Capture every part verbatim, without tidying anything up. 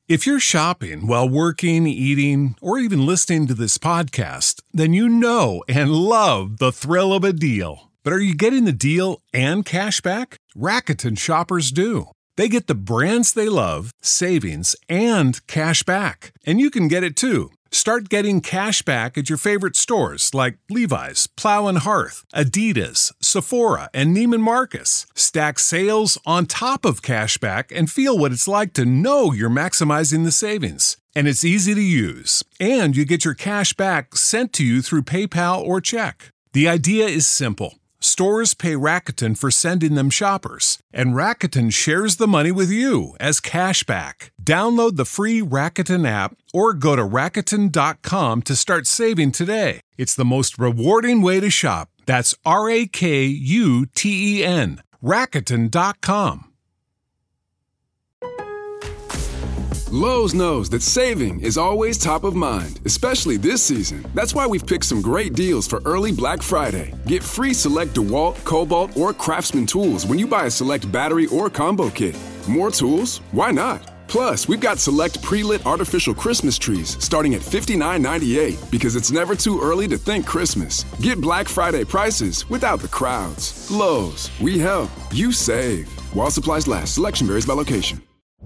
If you're shopping while working, eating, or even listening to this podcast, then you know and love the thrill of a deal. But are you getting the deal and cash back? Rakuten shoppers do. They get the brands they love, savings, and cash back. And you can get it too. Start getting cash back at your favorite stores like Levi's, Plow and Hearth, Adidas, Sephora, and Neiman Marcus. Stack sales on top of cash back and feel what it's like to know you're maximizing the savings. And it's easy to use. And you get your cash back sent to you through PayPal or check. The idea is simple. Stores pay Rakuten for sending them shoppers, and Rakuten shares the money with you as cash back. Download the free Rakuten app or go to Rakuten dot com to start saving today. It's the most rewarding way to shop. That's R A K U T E N. Rakuten dot com. Lowe's knows that saving is always top of mind, especially this season. That's why we've picked some great deals for early Black Friday. Get free select DeWalt, Cobalt, or Craftsman tools when you buy a select battery or combo kit. More tools? Why not? Plus, we've got select pre-lit artificial Christmas trees starting at fifty-nine ninety-eight because it's never too early to think Christmas. Get Black Friday prices without the crowds. Lowe's, we help, you save. While supplies last, selection varies by location.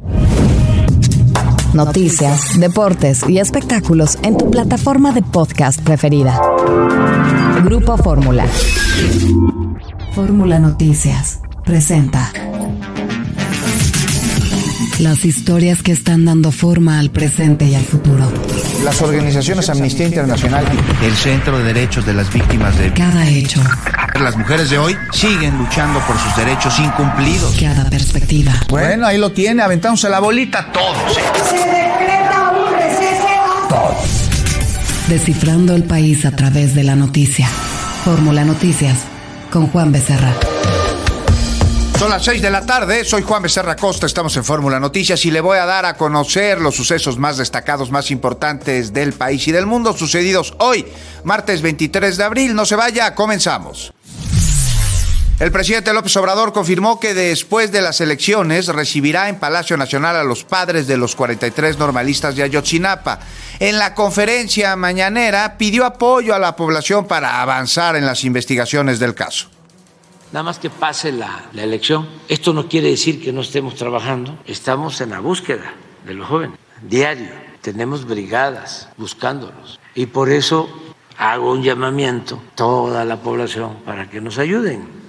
Noticias, deportes y espectáculos en tu plataforma de podcast preferida. Grupo Fórmula. Fórmula Noticias presenta las historias que están dando forma al presente y al futuro. Las organizaciones Amnistía Internacional, el Centro de Derechos de las Víctimas de cada hecho. Las mujeres de hoy siguen luchando por sus derechos incumplidos. Cada perspectiva. Bueno, ahí lo tiene, aventándose la bolita todos. Se decreta un receso. Todos. Descifrando el país a través de la noticia. Fórmula Noticias con Juan Becerra. Son las seis de la tarde, soy Juan Becerra Costa, estamos en Fórmula Noticias y le voy a dar a conocer los sucesos más destacados, más importantes del país y del mundo sucedidos hoy, martes veintitrés de abril. No se vaya, comenzamos. El presidente López Obrador confirmó que después de las elecciones recibirá en Palacio Nacional a los padres de los cuarenta y tres normalistas de Ayotzinapa. En la conferencia mañanera pidió apoyo a la población para avanzar en las investigaciones del caso. Nada más que pase la, la elección. Esto no quiere decir que no estemos trabajando. Estamos en la búsqueda de los jóvenes. Diario. Tenemos brigadas buscándolos. Y por eso hago un llamamiento a toda la población para que nos ayuden.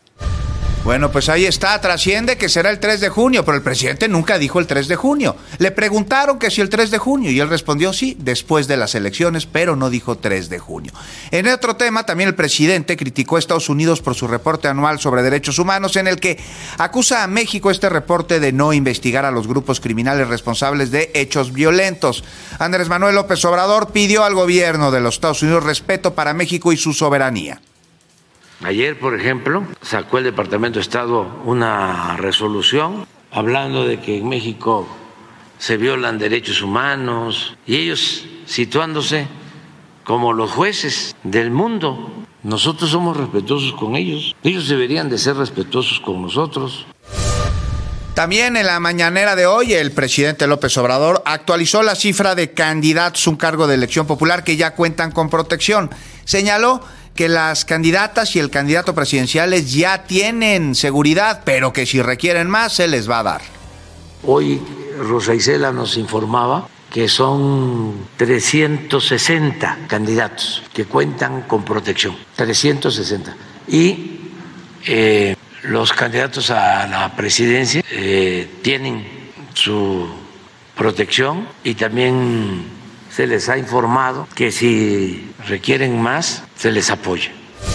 Bueno, pues ahí está, trasciende que será el tres de junio, pero el presidente nunca dijo el tres de junio. Le preguntaron que si el tres de junio y él respondió sí, después de las elecciones, pero no dijo tres de junio. En otro tema, también el presidente criticó a Estados Unidos por su reporte anual sobre derechos humanos, en el que acusa a México este reporte de no investigar a los grupos criminales responsables de hechos violentos. Andrés Manuel López Obrador pidió al gobierno de los Estados Unidos respeto para México y su soberanía. Ayer, por ejemplo, sacó el Departamento de Estado una resolución hablando de que en México se violan derechos humanos y ellos situándose como los jueces del mundo. Nosotros somos respetuosos con ellos, ellos deberían de ser respetuosos con nosotros. También en la mañanera de hoy, el presidente López Obrador actualizó la cifra de candidatos a un cargo de elección popular que ya cuentan con protección. Señaló que las candidatas y el candidato presidenciales ya tienen seguridad, pero que si requieren más se les va a dar. Hoy Rosa Isela nos informaba que son trescientos sesenta candidatos que cuentan con protección, trescientos sesenta. Y eh, los candidatos a la presidencia eh, tienen su protección y también se les ha informado que si requieren más, se les apoya.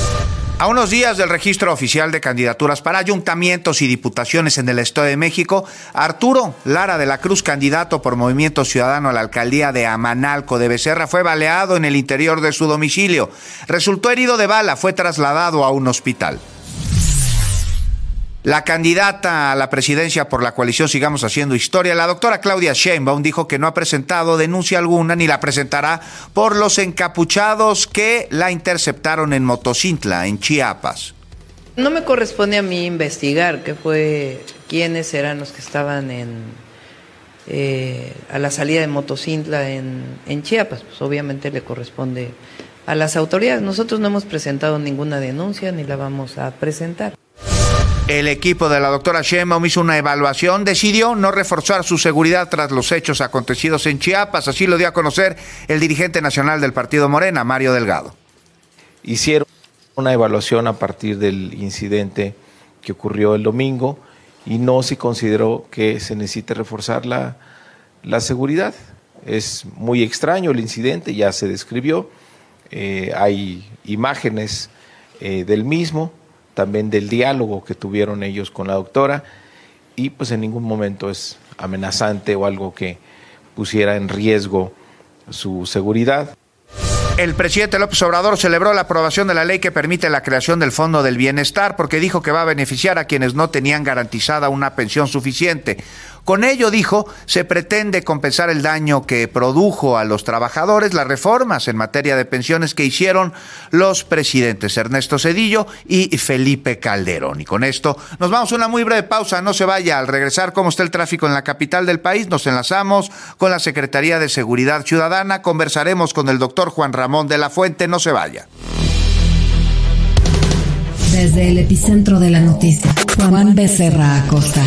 A unos días del registro oficial de candidaturas para ayuntamientos y diputaciones en el Estado de México, Arturo Lara de la Cruz, candidato por Movimiento Ciudadano a la alcaldía de Amanalco de Becerra, fue baleado en el interior de su domicilio. Resultó herido de bala, fue trasladado a un hospital. La candidata a la presidencia por la coalición Sigamos Haciendo Historia, la doctora Claudia Sheinbaum, dijo que no ha presentado denuncia alguna ni la presentará por los encapuchados que la interceptaron en Motocintla, en Chiapas. No me corresponde a mí investigar qué fue, quiénes eran los que estaban en, eh, a la salida de Motocintla en, en Chiapas, pues obviamente le corresponde a las autoridades. Nosotros no hemos presentado ninguna denuncia ni la vamos a presentar. El equipo de la doctora Sheinbaum hizo una evaluación, decidió no reforzar su seguridad tras los hechos acontecidos en Chiapas. Así lo dio a conocer el dirigente nacional del partido Morena, Mario Delgado. Hicieron una evaluación a partir del incidente que ocurrió el domingo y no se consideró que se necesite reforzar la, la seguridad. Es muy extraño el incidente, ya se describió, eh, hay imágenes eh, del mismo, también del diálogo que tuvieron ellos con la doctora, y pues en ningún momento es amenazante o algo que pusiera en riesgo su seguridad. El presidente López Obrador celebró la aprobación de la ley que permite la creación del Fondo del Bienestar porque dijo que va a beneficiar a quienes no tenían garantizada una pensión suficiente. Con ello, dijo, se pretende compensar el daño que produjo a los trabajadores las reformas en materia de pensiones que hicieron los presidentes Ernesto Zedillo y Felipe Calderón. Y con esto nos vamos a una muy breve pausa. No se vaya. Al regresar, cómo está el tráfico en la capital del país, nos enlazamos con la Secretaría de Seguridad Ciudadana. Conversaremos con el doctor Juan Ramón de la Fuente. No se vaya. Desde el epicentro de la noticia, Juan Becerra Acosta.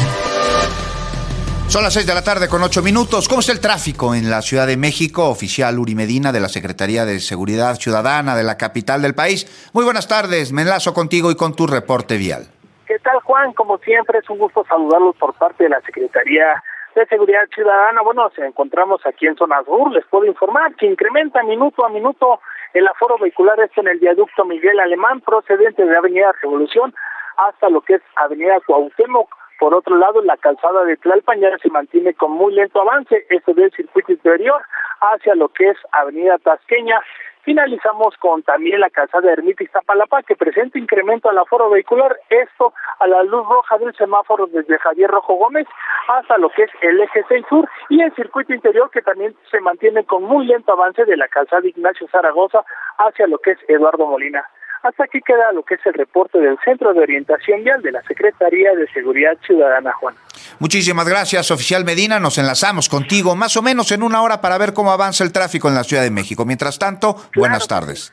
Son las seis de la tarde con ocho minutos. ¿Cómo está el tráfico en la Ciudad de México? Oficial Uri Medina de la Secretaría de Seguridad Ciudadana de la capital del país. Muy buenas tardes. Me enlazo contigo y con tu reporte vial. ¿Qué tal, Juan? Como siempre, es un gusto saludarlos por parte de la Secretaría de Seguridad Ciudadana. Bueno, nos encontramos aquí en Zona Sur. Les puedo informar que incrementa minuto a minuto el aforo vehicular esto en el viaducto Miguel Alemán, procedente de Avenida Revolución hasta lo que es Avenida Cuauhtémoc. Por otro lado, la calzada de Tlalpan ya se mantiene con muy lento avance, esto del circuito interior hacia lo que es Avenida Tasqueña. Finalizamos con también la calzada de Ermita Iztapalapa, que presenta incremento al aforo vehicular, esto a la luz roja del semáforo desde Javier Rojo Gómez hasta lo que es el eje seis sur, y el circuito interior que también se mantiene con muy lento avance de la calzada Ignacio Zaragoza hacia lo que es Eduardo Molina. Hasta aquí queda lo que es el reporte del Centro de Orientación Vial de la Secretaría de Seguridad Ciudadana, Juan. Muchísimas gracias, oficial Medina. Nos enlazamos contigo más o menos en una hora para ver cómo avanza el tráfico en la Ciudad de México. Mientras tanto, claro. Buenas tardes.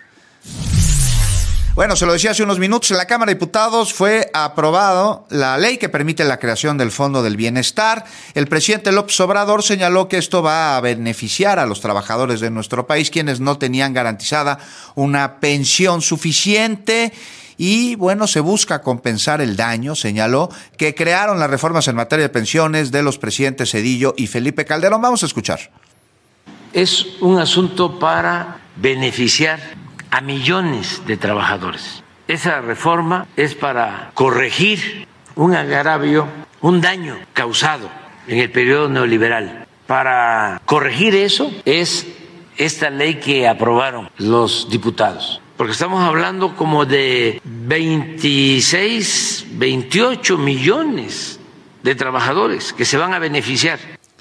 Bueno, se lo decía hace unos minutos, en la Cámara de Diputados fue aprobado la ley que permite la creación del Fondo del Bienestar. El presidente López Obrador señaló que esto va a beneficiar a los trabajadores de nuestro país, quienes no tenían garantizada una pensión suficiente. Y bueno, se busca compensar el daño, señaló, que crearon las reformas en materia de pensiones de los presidentes Zedillo y Felipe Calderón. Vamos a escuchar. Es un asunto para beneficiar a millones de trabajadores. Esa reforma es para corregir un agravio, un daño causado en el periodo neoliberal. Para corregir eso es esta ley que aprobaron los diputados. Porque estamos hablando como de veintiséis, veintiocho millones de trabajadores que se van a beneficiar.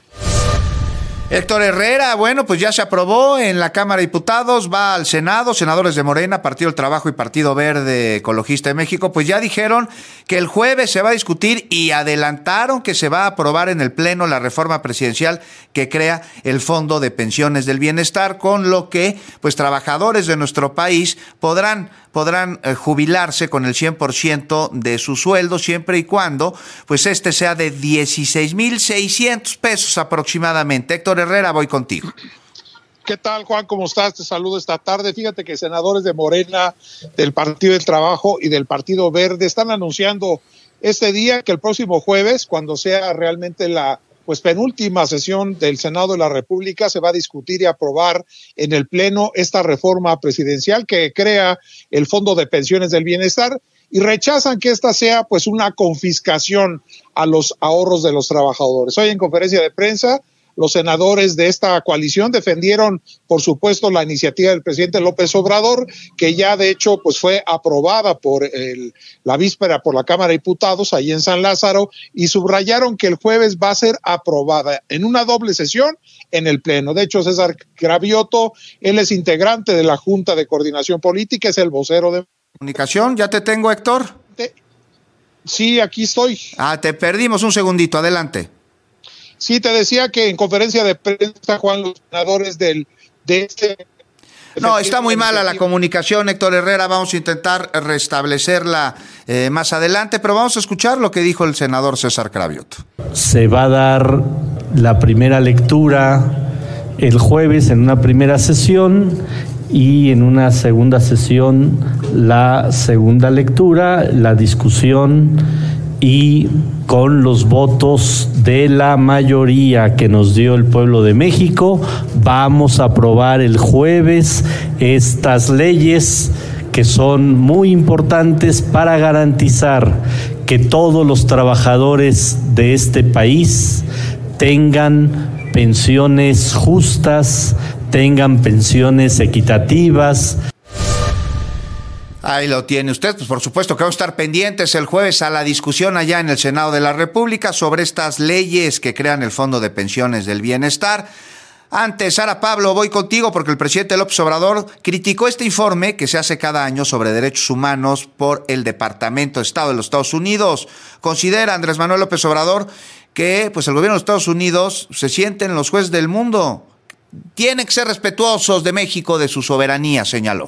Héctor Herrera, bueno, pues ya se aprobó en la Cámara de Diputados, va al Senado, senadores de Morena, Partido del Trabajo y Partido Verde Ecologista de México, pues ya dijeron que el jueves se va a discutir y adelantaron que se va a aprobar en el Pleno la reforma presidencial que crea el Fondo de Pensiones del Bienestar, con lo que pues trabajadores de nuestro país podrán podrán eh, jubilarse con el cien por ciento de su sueldo, siempre y cuando pues este sea de dieciséis mil seiscientos pesos aproximadamente. Héctor Herrera, voy contigo. ¿Qué tal, Juan? ¿Cómo estás? Te saludo esta tarde. Fíjate que senadores de Morena, del Partido del Trabajo y del Partido Verde están anunciando este día que el próximo jueves, cuando sea realmente la pues penúltima sesión del Senado de la República, se va a discutir y aprobar en el Pleno esta reforma presidencial que crea el Fondo de Pensiones del Bienestar, y rechazan que esta sea pues una confiscación a los ahorros de los trabajadores. Hoy en conferencia de prensa, los senadores de esta coalición defendieron, por supuesto, la iniciativa del presidente López Obrador, que ya de hecho pues fue aprobada por el, la víspera por la Cámara de Diputados ahí en San Lázaro, y subrayaron que el jueves va a ser aprobada en una doble sesión en el Pleno. De hecho, César Cravioto, él es integrante de la Junta de Coordinación Política, es el vocero de comunicación. ¿Ya te tengo, Héctor? Sí, aquí estoy. Ah, te perdimos un segundito, adelante. Sí, te decía que en conferencia de prensa, Juan, los senadores del, de este... No, está muy mala la comunicación, Héctor Herrera. Vamos a intentar restablecerla eh, más adelante, pero vamos a escuchar lo que dijo el senador César Cravioto. Se va a dar la primera lectura el jueves en una primera sesión y en una segunda sesión la segunda lectura, la discusión y con los votos de la mayoría que nos dio el pueblo de México, vamos a aprobar el jueves estas leyes que son muy importantes para garantizar que todos los trabajadores de este país tengan pensiones justas, tengan pensiones equitativas. Ahí lo tiene usted, pues por supuesto que vamos a estar pendientes el jueves a la discusión allá en el Senado de la República sobre estas leyes que crean el Fondo de Pensiones del Bienestar. Antes, Sara Pablo, voy contigo porque el presidente López Obrador criticó este informe que se hace cada año sobre derechos humanos por el Departamento de Estado de los Estados Unidos. Considera Andrés Manuel López Obrador que pues el gobierno de los Estados Unidos se sienten los jueces del mundo. Tienen que ser respetuosos de México, de su soberanía, señaló.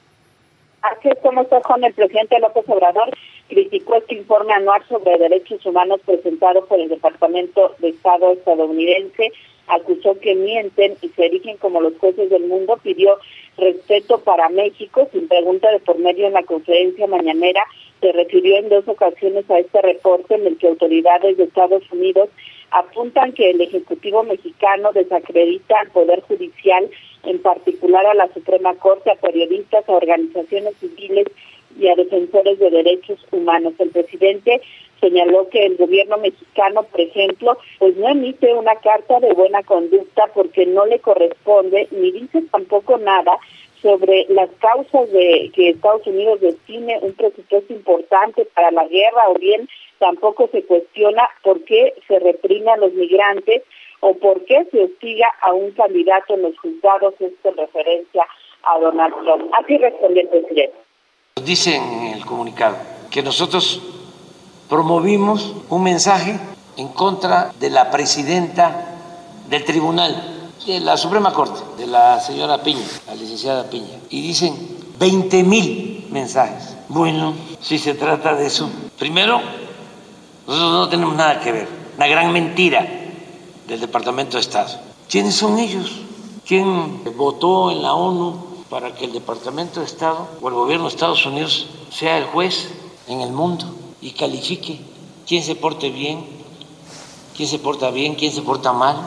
Así es como está, Juan. El presidente López Obrador criticó este informe anual sobre derechos humanos presentado por el Departamento de Estado estadounidense, acusó que mienten y se erigen como los jueces del mundo, pidió respeto para México, sin pregunta de por medio en la conferencia mañanera, se refirió en dos ocasiones a este reporte en el que autoridades de Estados Unidos apuntan que el Ejecutivo mexicano desacredita al Poder Judicial, en particular a la Suprema Corte, a periodistas, a organizaciones civiles y a defensores de derechos humanos. El presidente señaló que el gobierno mexicano, por ejemplo, pues no emite una carta de buena conducta porque no le corresponde, ni dice tampoco nada sobre las causas de que Estados Unidos destine un presupuesto importante para la guerra, o bien tampoco se cuestiona por qué se reprime a los migrantes o por qué se hostiga a un candidato en los juzgados, esto en referencia a Donald Trump. Así respondió el presidente. Dice en el comunicado que nosotros promovimos un mensaje en contra de la presidenta del tribunal, de la Suprema Corte, de la señora Piña, la licenciada Piña, y dicen veinte mil mensajes. Bueno, si se trata de eso, primero, nosotros no tenemos nada que ver, una gran mentira del Departamento de Estado. ¿Quiénes son ellos? ¿Quién votó en la ONU para que el Departamento de Estado o el gobierno de Estados Unidos sea el juez en el mundo y califique quién se porte bien, quién se porta bien, quién se porta mal?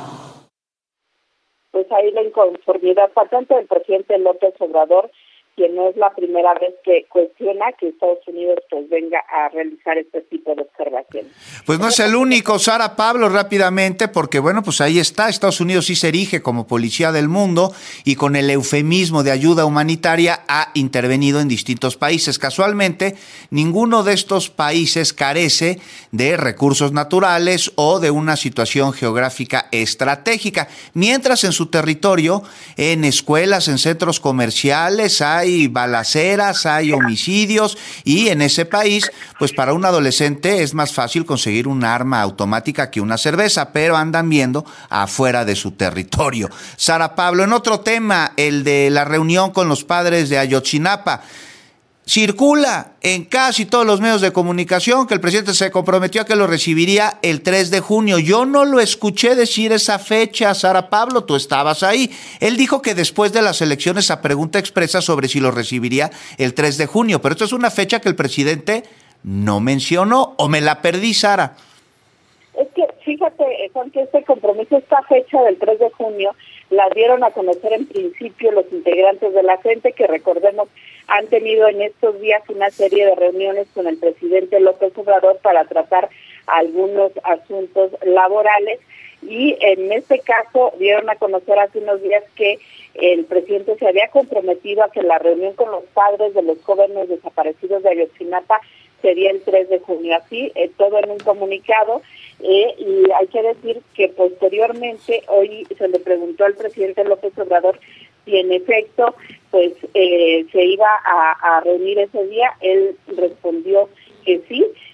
Pues ahí la inconformidad patente del presidente López Obrador, quien no es la primera vez que cuestiona que Estados Unidos pues venga a realizar este tipo de observaciones. Pues no es el único, Sara Pablo, rápidamente, porque bueno, pues ahí está, Estados Unidos sí se erige como policía del mundo y con el eufemismo de ayuda humanitaria ha intervenido en distintos países. Casualmente, ninguno de estos países carece de recursos naturales o de una situación geográfica estratégica, mientras en su territorio, en escuelas, en centros comerciales, hay Hay balaceras, hay homicidios, y en ese país, pues para un adolescente es más fácil conseguir un arma automática que una cerveza, pero andan viendo afuera de su territorio. Sara Pablo, en otro tema, el de la reunión con los padres de Ayotzinapa, circula en casi todos los medios de comunicación que el presidente se comprometió a que lo recibiría el tres de junio. Yo no lo escuché decir esa fecha, Sara Pablo, tú estabas ahí. Él dijo que después de las elecciones a pregunta expresa sobre si lo recibiría el tres de junio, pero esto es una fecha que el presidente no mencionó, ¿o me la perdí, Sara? Es que, fíjate, Juan, que este compromiso, esta fecha del tres de junio, la dieron a conocer en principio los integrantes de la gente, que recordemos han tenido en estos días una serie de reuniones con el presidente López Obrador para tratar algunos asuntos laborales, y en este caso dieron a conocer hace unos días que el presidente se había comprometido a que la reunión con los padres de los jóvenes desaparecidos de Ayotzinapa sería el tres de junio, así, eh, todo en un comunicado, eh, y hay que decir que posteriormente hoy se le preguntó al presidente López Obrador si en efecto pues eh, se iba a, a reunir ese día. Él respondió que sí,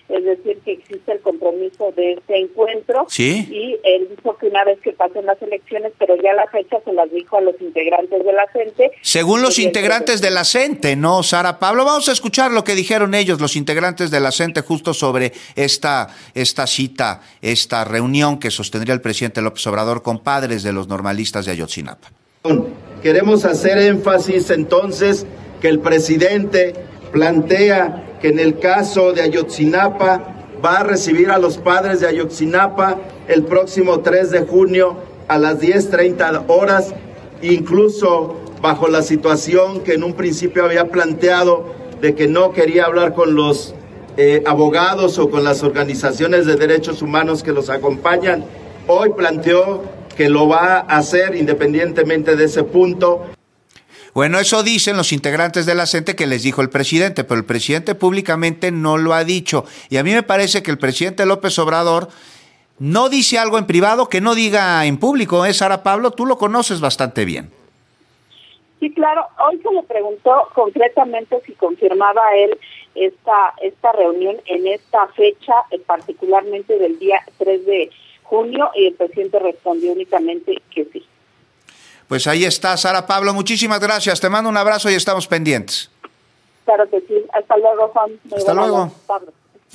es decir, que existe el compromiso de este encuentro. Sí. Y él dijo que una vez que pasen las elecciones, pero ya la fecha se las dijo a los integrantes de la CENTE. Según los integrantes de la CENTE, ¿no, Sara Pablo? Vamos a escuchar lo que dijeron ellos, los integrantes de la CENTE, justo sobre esta, esta cita, esta reunión que sostendría el presidente López Obrador con padres de los normalistas de Ayotzinapa. Queremos hacer énfasis entonces que el presidente plantea que en el caso de Ayotzinapa va a recibir a los padres de Ayotzinapa el próximo tres de junio a las diez treinta horas, incluso bajo la situación que en un principio había planteado de que no quería hablar con los eh, abogados o con las organizaciones de derechos humanos que los acompañan. Hoy planteó que lo va a hacer independientemente de ese punto. Bueno, eso dicen los integrantes de la CENTE que les dijo el presidente, pero el presidente públicamente no lo ha dicho. Y a mí me parece que el presidente López Obrador no dice algo en privado que no diga en público. ¿Eh, Sara Pablo? Tú lo conoces bastante bien. Sí, claro. Hoy se le preguntó concretamente si confirmaba él esta, esta reunión en esta fecha, particularmente del día tres de junio, y el presidente respondió únicamente que sí. Pues ahí está, Sara Pablo, muchísimas gracias, te mando un abrazo y estamos pendientes. Claro que sí, hasta luego, Juan. Muy hasta luego. Pablo.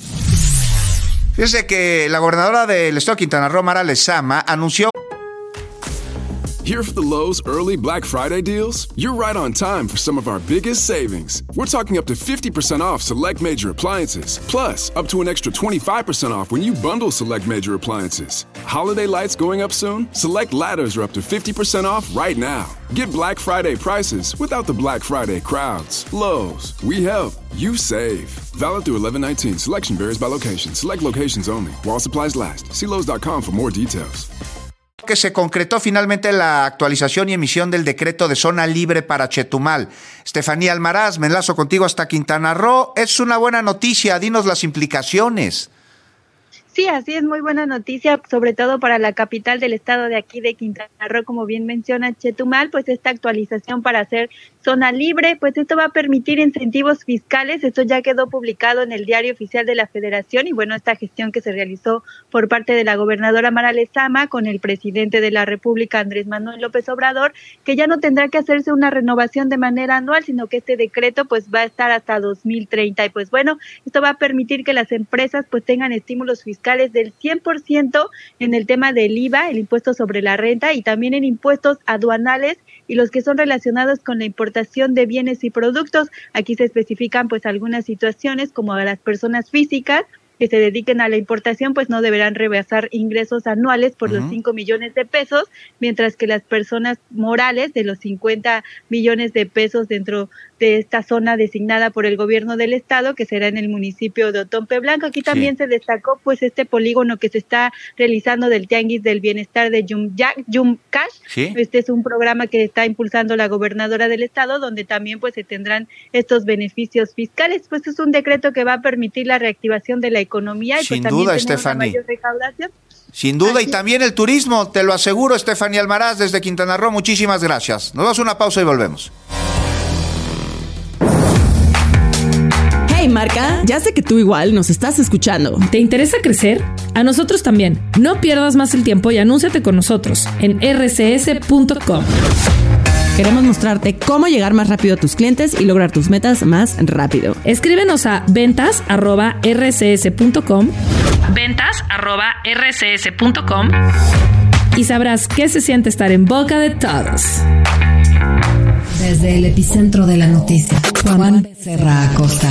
Fíjese que la gobernadora del estado de Quintana Roo, Mara Lezama, anunció... Here for the Lowe's early Black Friday deals? You're right on time for some of our biggest savings. We're talking up to fifty percent off select major appliances, plus up to an extra twenty-five percent off when you bundle select major appliances. Holiday lights going up soon? Select ladders are up to fifty percent off right now. Get Black Friday prices without the Black Friday crowds. Lowe's, we help, you save. Valid through eleven nineteen. Selection varies by location. Select locations only. While supplies last. See Lowe's dot com for more details. Que se concretó finalmente la actualización y emisión del decreto de zona libre para Chetumal. Estefanía Almaraz, me enlazo contigo hasta Quintana Roo. Es una buena noticia, dinos las implicaciones. Sí, así es, muy buena noticia, sobre todo para la capital del estado de aquí de Quintana Roo, como bien menciona Chetumal, pues esta actualización para hacer zona libre, pues esto va a permitir incentivos fiscales, esto ya quedó publicado en el Diario Oficial de la Federación y bueno, esta gestión que se realizó por parte de la gobernadora Mara Lezama con el presidente de la República, Andrés Manuel López Obrador, que ya no tendrá que hacerse una renovación de manera anual, sino que este decreto pues va a estar hasta dos mil treinta y pues bueno, esto va a permitir que las empresas pues tengan estímulos fiscales del cien por ciento en el tema del I V A, el impuesto sobre la renta, y también en impuestos aduanales y los que son relacionados con la importación de bienes y productos. Aquí se especifican pues algunas situaciones como a las personas físicas que se dediquen a la importación, pues no deberán rebasar ingresos anuales por uh-huh. los cinco millones de pesos, mientras que las personas morales de los cincuenta millones de pesos dentro de esta zona designada por el gobierno del estado, que será en el municipio de Otompe Blanco. Aquí también sí. se destacó pues este polígono que se está realizando del Tianguis del Bienestar de Yumcash. Sí. Este es un programa que está impulsando la gobernadora del estado, donde también pues se tendrán estos beneficios fiscales. Pues es un decreto que va a permitir la reactivación de la economía y Sin pues duda, también tener una mayor recaudación. Sin duda, Así. Y también el turismo, te lo aseguro, Estefanía Almaraz, desde Quintana Roo, muchísimas gracias. Nos damos una pausa y volvemos. Hey marca, ya sé que tú igual nos estás escuchando. ¿Te interesa crecer? A nosotros también. No pierdas más el tiempo y anúnciate con nosotros en erre ce ese punto com. Queremos mostrarte cómo llegar más rápido a tus clientes y lograr tus metas más rápido. Escríbenos a ventas arroba erre ce ese punto com, ventas arroba erre ce ese punto com y sabrás qué se siente estar en boca de todos. Desde el epicentro de la noticia, Juan Becerra Acosta.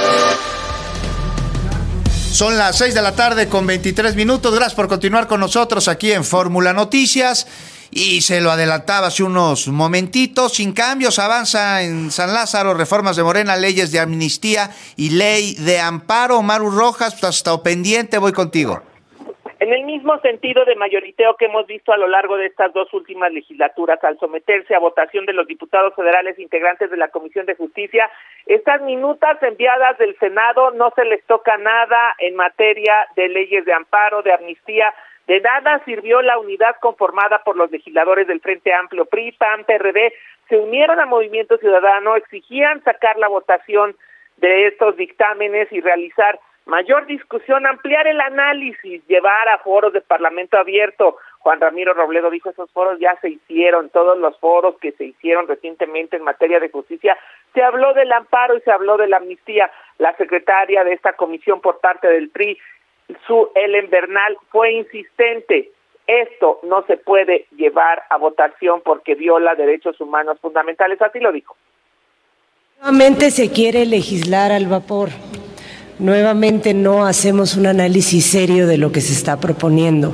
Son las seis de la tarde con veintitrés minutos. Gracias por continuar con nosotros aquí en Fórmula Noticias. Y se lo adelantaba hace unos momentitos. Sin cambios, avanza en San Lázaro reformas de Morena, leyes de amnistía y ley de amparo. Maru Rojas, pues, hasta pendiente, voy contigo. En el mismo sentido de mayoriteo que hemos visto a lo largo de estas dos últimas legislaturas, al someterse a votación de los diputados federales integrantes de la Comisión de Justicia, estas minutas enviadas del Senado no se les toca nada en materia de leyes de amparo, de amnistía. De nada sirvió la unidad conformada por los legisladores del Frente Amplio, P R I, P A N, P R D, se unieron a Movimiento Ciudadano, exigían sacar la votación de estos dictámenes y realizar mayor discusión, ampliar el análisis, llevar a foros de Parlamento abierto. Juan Ramiro Robledo dijo, esos foros ya se hicieron, todos los foros que se hicieron recientemente en materia de justicia, se habló del amparo y se habló de la amnistía. La secretaria de esta comisión por parte del P R I, Sue Ellen Bernal, fue insistente. Esto no se puede llevar a votación porque viola derechos humanos fundamentales, así lo dijo. Nuevamente se quiere legislar al vapor. Nuevamente no hacemos un análisis serio de lo que se está proponiendo.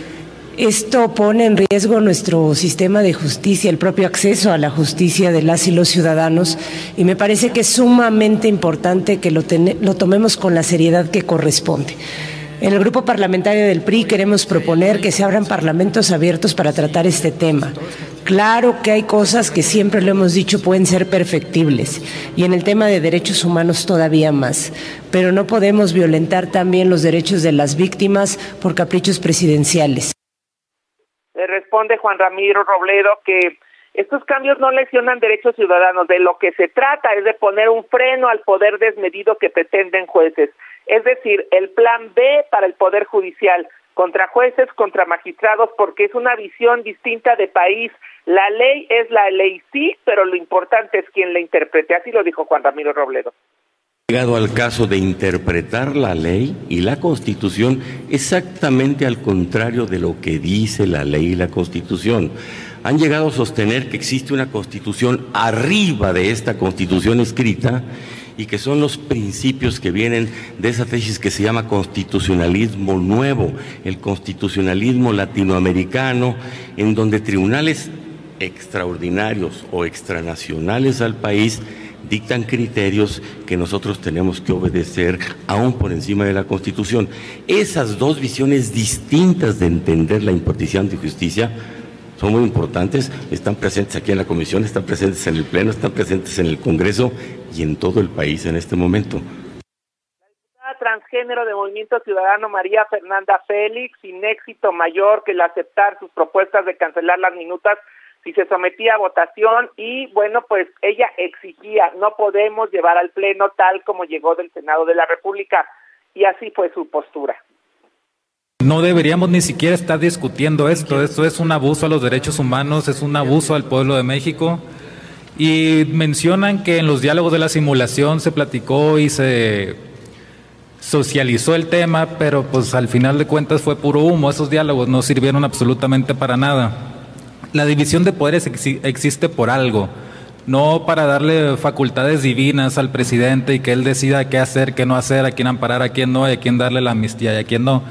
Esto pone en riesgo nuestro sistema de justicia, el propio acceso a la justicia de las y los ciudadanos, y me parece que es sumamente importante que lo, ten- lo tomemos con la seriedad que corresponde. En el grupo parlamentario del P R I queremos proponer que se abran parlamentos abiertos para tratar este tema. Claro que hay cosas que siempre lo hemos dicho pueden ser perfectibles, y en el tema de derechos humanos todavía más, pero no podemos violentar también los derechos de las víctimas por caprichos presidenciales. Le responde Juan Ramiro Robledo que estos cambios no lesionan derechos ciudadanos, de lo que se trata es de poner un freno al poder desmedido que pretenden jueces, es decir, el plan B para el Poder Judicial, contra jueces, contra magistrados, porque es una visión distinta de país. La ley es la ley, sí, pero lo importante es quién la interprete, así lo dijo Juan Ramiro Robledo. Llegado al caso de interpretar la ley y la Constitución exactamente al contrario de lo que dice la ley y la Constitución. Han llegado a sostener que existe una Constitución arriba de esta Constitución escrita y que son los principios que vienen de esa tesis que se llama constitucionalismo nuevo, el constitucionalismo latinoamericano, en donde tribunales extraordinarios o extranacionales al país dictan criterios que nosotros tenemos que obedecer aún por encima de la Constitución. Esas dos visiones distintas de entender la impartición de justicia son muy importantes, están presentes aquí en la Comisión, están presentes en el Pleno, están presentes en el Congreso y en todo el país en este momento. La diputada transgénero de Movimiento Ciudadano María Fernanda Félix, sin éxito mayor que el aceptar sus propuestas de cancelar las minutas si se sometía a votación, y bueno, pues ella exigía, no podemos llevar al Pleno tal como llegó del Senado de la República, y así fue su postura. No deberíamos ni siquiera estar discutiendo esto, esto es un abuso a los derechos humanos, es un abuso al pueblo de México, y mencionan que en los diálogos de la simulación se platicó y se socializó el tema, pero pues al final de cuentas fue puro humo, esos diálogos no sirvieron absolutamente para nada. La división de poderes ex- existe por algo, no para darle facultades divinas al presidente y que él decida qué hacer, qué no hacer, a quién amparar, a quién no, y a quién darle la amnistía y a quién no.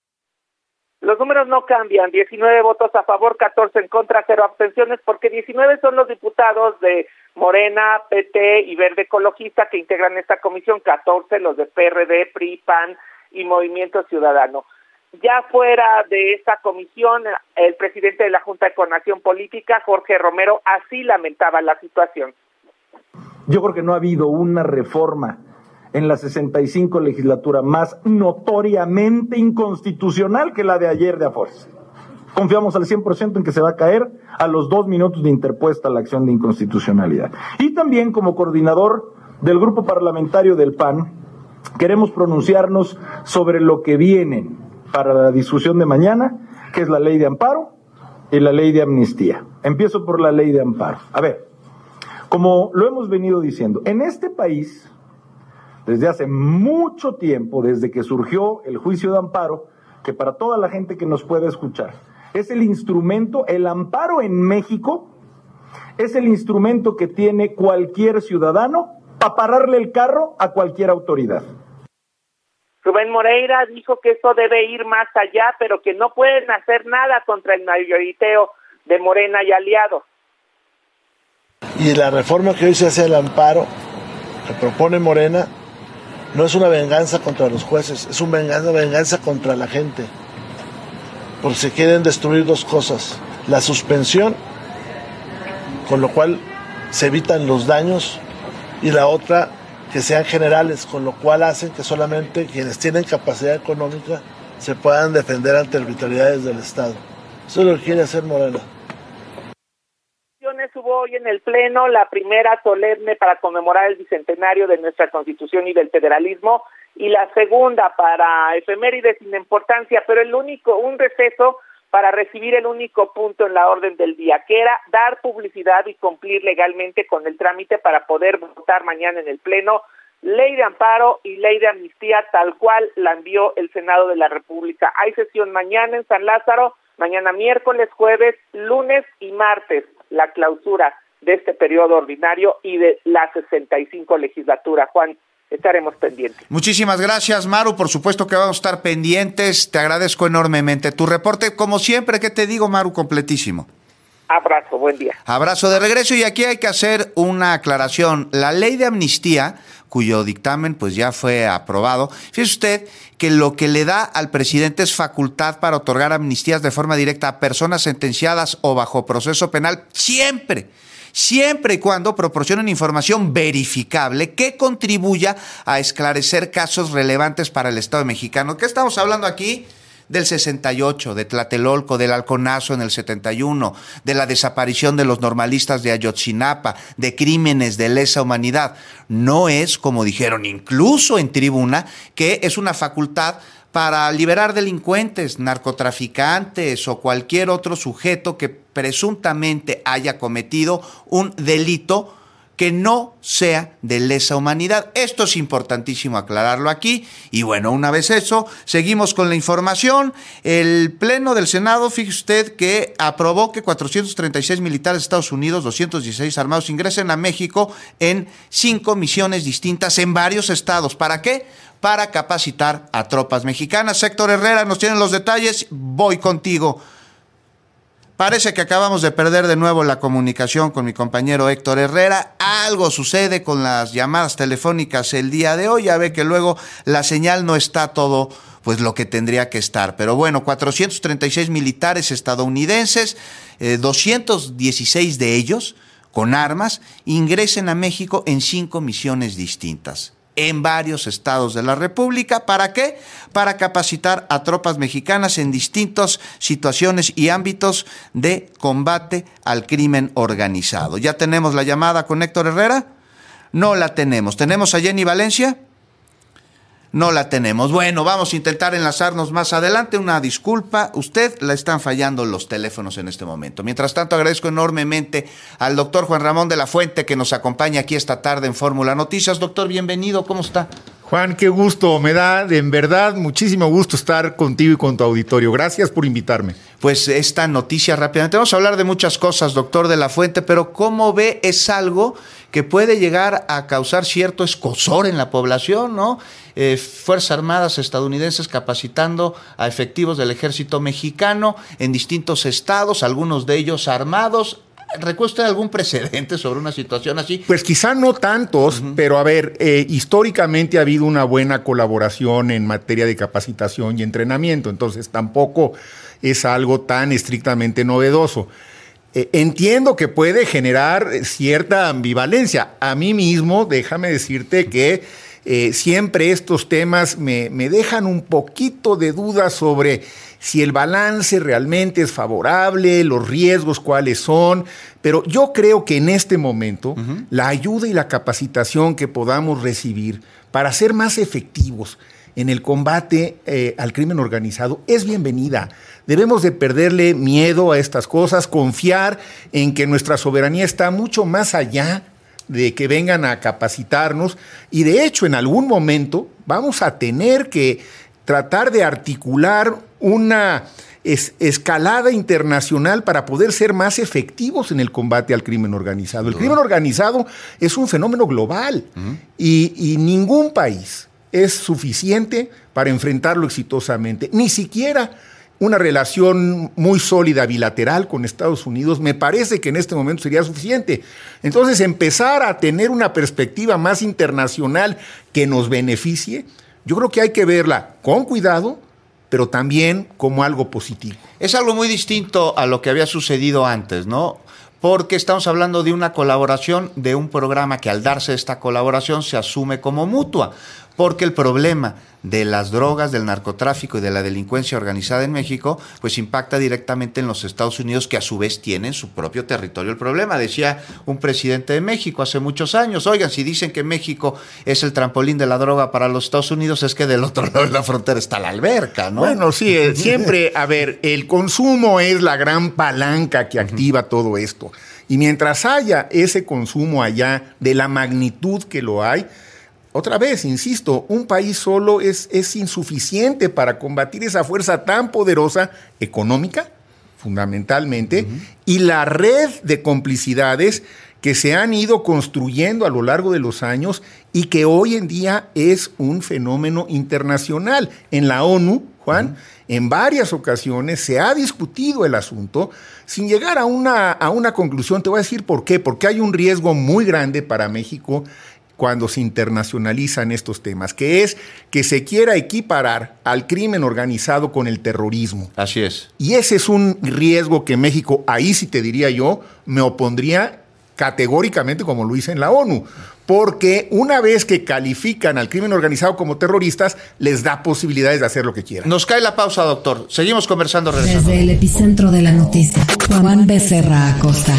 Los números no cambian, diecinueve votos a favor, catorce en contra, cero abstenciones, porque diecinueve son los diputados de Morena, P T y Verde Ecologista que integran esta comisión, catorce los de P R D, P R I, P A N y Movimiento Ciudadano. Ya fuera de esta comisión, el presidente de la Junta de Coordinación Política, Jorge Romero, así lamentaba la situación. Yo creo que no ha habido una reforma en la sesenta y cinco legislatura más notoriamente inconstitucional que la de ayer de Afores. Confiamos al cien por ciento en que se va a caer a los dos minutos de interpuesta la acción de inconstitucionalidad. Y también como coordinador del grupo parlamentario del P A N, queremos pronunciarnos sobre lo que viene para la discusión de mañana, que es la ley de amparo y la ley de amnistía. Empiezo por la ley de amparo. A ver, como lo hemos venido diciendo, en este país, desde hace mucho tiempo, desde que surgió el juicio de amparo, que para toda la gente que nos pueda escuchar, es el instrumento, el amparo en México, es el instrumento que tiene cualquier ciudadano para pararle el carro a cualquier autoridad. Rubén Moreira dijo que eso debe ir más allá, pero que no pueden hacer nada contra el mayoriteo de Morena y aliados. Y la reforma que hoy se hace al amparo, que propone Morena, no es una venganza contra los jueces, es una venganza, venganza contra la gente. Porque se quieren destruir dos cosas: la suspensión, con lo cual se evitan los daños, y la otra, que sean generales, con lo cual hacen que solamente quienes tienen capacidad económica se puedan defender ante arbitrariedades del Estado. Eso es lo que quiere hacer Morena. Hubo hoy en el Pleno la primera solemne para conmemorar el bicentenario de nuestra Constitución y del federalismo, y la segunda para efemérides sin importancia, pero el único, un receso para recibir el único punto en la orden del día, que era dar publicidad y cumplir legalmente con el trámite para poder votar mañana en el Pleno ley de amparo y ley de amnistía tal cual la envió el Senado de la República. Hay sesión mañana en San Lázaro, mañana miércoles, jueves, lunes y martes, la clausura de este periodo ordinario y de la sesenta y cinco legislatura. Juan, estaremos pendientes. Muchísimas gracias, Maru. Por supuesto que vamos a estar pendientes. Te agradezco enormemente tu reporte. Como siempre, ¿qué te digo, Maru? Completísimo. Abrazo, buen día. Abrazo de regreso, y aquí hay que hacer una aclaración. La ley de amnistía, cuyo dictamen pues ya fue aprobado, fíjese usted que lo que le da al presidente es facultad para otorgar amnistías de forma directa a personas sentenciadas o bajo proceso penal, siempre, siempre y cuando proporcionen información verificable que contribuya a esclarecer casos relevantes para el Estado mexicano. ¿Qué estamos hablando aquí? Del sesenta y ocho, de Tlatelolco, del Halconazo en el setenta y uno, de la desaparición de los normalistas de Ayotzinapa, de crímenes de lesa humanidad. No es, como dijeron incluso en tribuna, que es una facultad para liberar delincuentes, narcotraficantes o cualquier otro sujeto que presuntamente haya cometido un delito que no sea de lesa humanidad. Esto es importantísimo aclararlo aquí. Y bueno, una vez eso, seguimos con la información. El Pleno del Senado, fíjese usted que aprobó que cuatrocientos treinta y seis militares de Estados Unidos, doscientos dieciséis armados, ingresen a México en cinco misiones distintas en varios estados. ¿Para qué? Para capacitar a tropas mexicanas. Héctor Herrera nos tiene los detalles. Voy contigo. Parece que acabamos de perder de nuevo la comunicación con mi compañero Héctor Herrera. Algo sucede con las llamadas telefónicas el día de hoy. Ya ve que luego la señal no está todo pues lo que tendría que estar. Pero bueno, cuatrocientos treinta y seis militares estadounidenses, eh, doscientos dieciséis de ellos con armas, ingresen a México en cinco misiones distintas en varios estados de la República. ¿Para qué? Para capacitar a tropas mexicanas en distintas situaciones y ámbitos de combate al crimen organizado. ¿Ya tenemos la llamada con Héctor Herrera? No la tenemos. ¿Tenemos a Jenny Valencia? No la tenemos. Bueno, vamos a intentar enlazarnos más adelante. Una disculpa, usted la están fallando los teléfonos en este momento. Mientras tanto, agradezco enormemente al doctor Juan Ramón de la Fuente que nos acompaña aquí esta tarde en Fórmula Noticias. Doctor, bienvenido, ¿cómo está? Juan, qué gusto, me da en verdad muchísimo gusto estar contigo y con tu auditorio. Gracias por invitarme. Pues esta noticia rápidamente, vamos a hablar de muchas cosas, doctor de la Fuente, pero ¿cómo ve? Es algo que puede llegar a causar cierto escozor en la población, ¿no? Eh, Fuerzas Armadas estadounidenses capacitando a efectivos del ejército mexicano en distintos estados, algunos de ellos armados. ¿Recuerda usted algún precedente sobre una situación así? Pues quizá no tantos, uh-huh. pero a ver, eh, históricamente ha habido una buena colaboración en materia de capacitación y entrenamiento, entonces tampoco es algo tan estrictamente novedoso. Eh, entiendo que puede generar cierta ambivalencia. A mí mismo, déjame decirte que eh, siempre estos temas me, me dejan un poquito de duda sobre si el balance realmente es favorable, los riesgos cuáles son, pero yo creo que en este momento uh-huh. la ayuda y la capacitación que podamos recibir para ser más efectivos en el combate eh, al crimen organizado es bienvenida. Debemos de perderle miedo a estas cosas, confiar en que nuestra soberanía está mucho más allá de que vengan a capacitarnos y de hecho en algún momento vamos a tener que tratar de articular una es, escalada internacional para poder ser más efectivos en el combate al crimen organizado. El crimen organizado es un fenómeno global uh-huh. y, y ningún país es suficiente para enfrentarlo exitosamente. Ni siquiera una relación muy sólida bilateral con Estados Unidos me parece que en este momento sería suficiente. Entonces, empezar a tener una perspectiva más internacional que nos beneficie, yo creo que hay que verla con cuidado, pero también como algo positivo. Es algo muy distinto a lo que había sucedido antes, ¿no? Porque estamos hablando de una colaboración, de un programa que al darse esta colaboración se asume como mutua. porque el problema de las drogas, del narcotráfico y de la delincuencia organizada en México, pues impacta directamente en los Estados Unidos, que a su vez tienen su propio territorio el problema. Decía un presidente de México hace muchos años, oigan, si dicen que México es el trampolín de la droga para los Estados Unidos, es que del otro lado de la frontera está la alberca, ¿no? Bueno, sí, eh, siempre, a ver, el consumo es la gran palanca que activa todo esto. Y mientras haya ese consumo allá de la magnitud que lo hay, otra vez, insisto, un país solo es, es insuficiente para combatir esa fuerza tan poderosa económica, fundamentalmente, uh-huh. y la red de complicidades que se han ido construyendo a lo largo de los años y que hoy en día es un fenómeno internacional. En la ONU, Juan, uh-huh. en varias ocasiones se ha discutido el asunto sin llegar a una, a una conclusión. Te voy a decir por qué. Porque hay un riesgo muy grande para México cuando se internacionalizan estos temas, que es que se quiera equiparar al crimen organizado con el terrorismo. Así es. Y ese es un riesgo que México, ahí sí te diría yo, me opondría categóricamente como lo hice en la ONU, porque una vez que califican al crimen organizado como terroristas, les da posibilidades de hacer lo que quieran. Nos cae la pausa, doctor. Seguimos conversando. Regresando. Desde el epicentro de la noticia, Juan Becerra Acosta.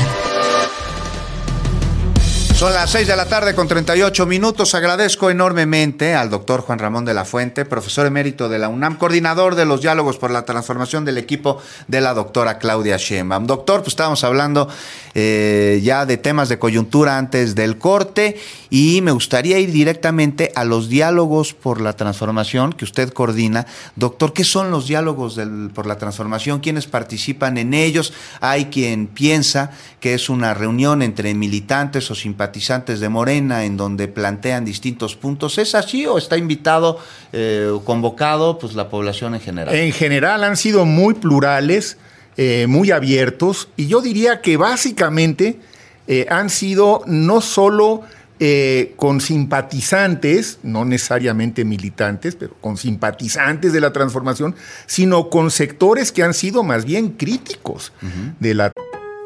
Son las seis de la tarde con treinta y ocho minutos. Agradezco enormemente al doctor Juan Ramón de la Fuente, profesor emérito de la UNAM, coordinador de los diálogos por la transformación del equipo de la doctora Claudia Sheinbaum. Doctor, pues estábamos hablando eh, ya de temas de coyuntura antes del corte y me gustaría ir directamente a los diálogos por la transformación que usted coordina. Doctor, ¿qué son los diálogos del, por la transformación? ¿Quiénes participan en ellos? Hay quien piensa que es una reunión entre militantes o simpatizantes de Morena en donde plantean distintos puntos. ¿Es así o está invitado eh, o convocado pues la población en general? En general han sido muy plurales, eh, muy abiertos, y yo diría que básicamente eh, han sido no solo eh, con simpatizantes, no necesariamente militantes, pero con simpatizantes de la transformación, sino con sectores que han sido más bien críticos uh-huh. de la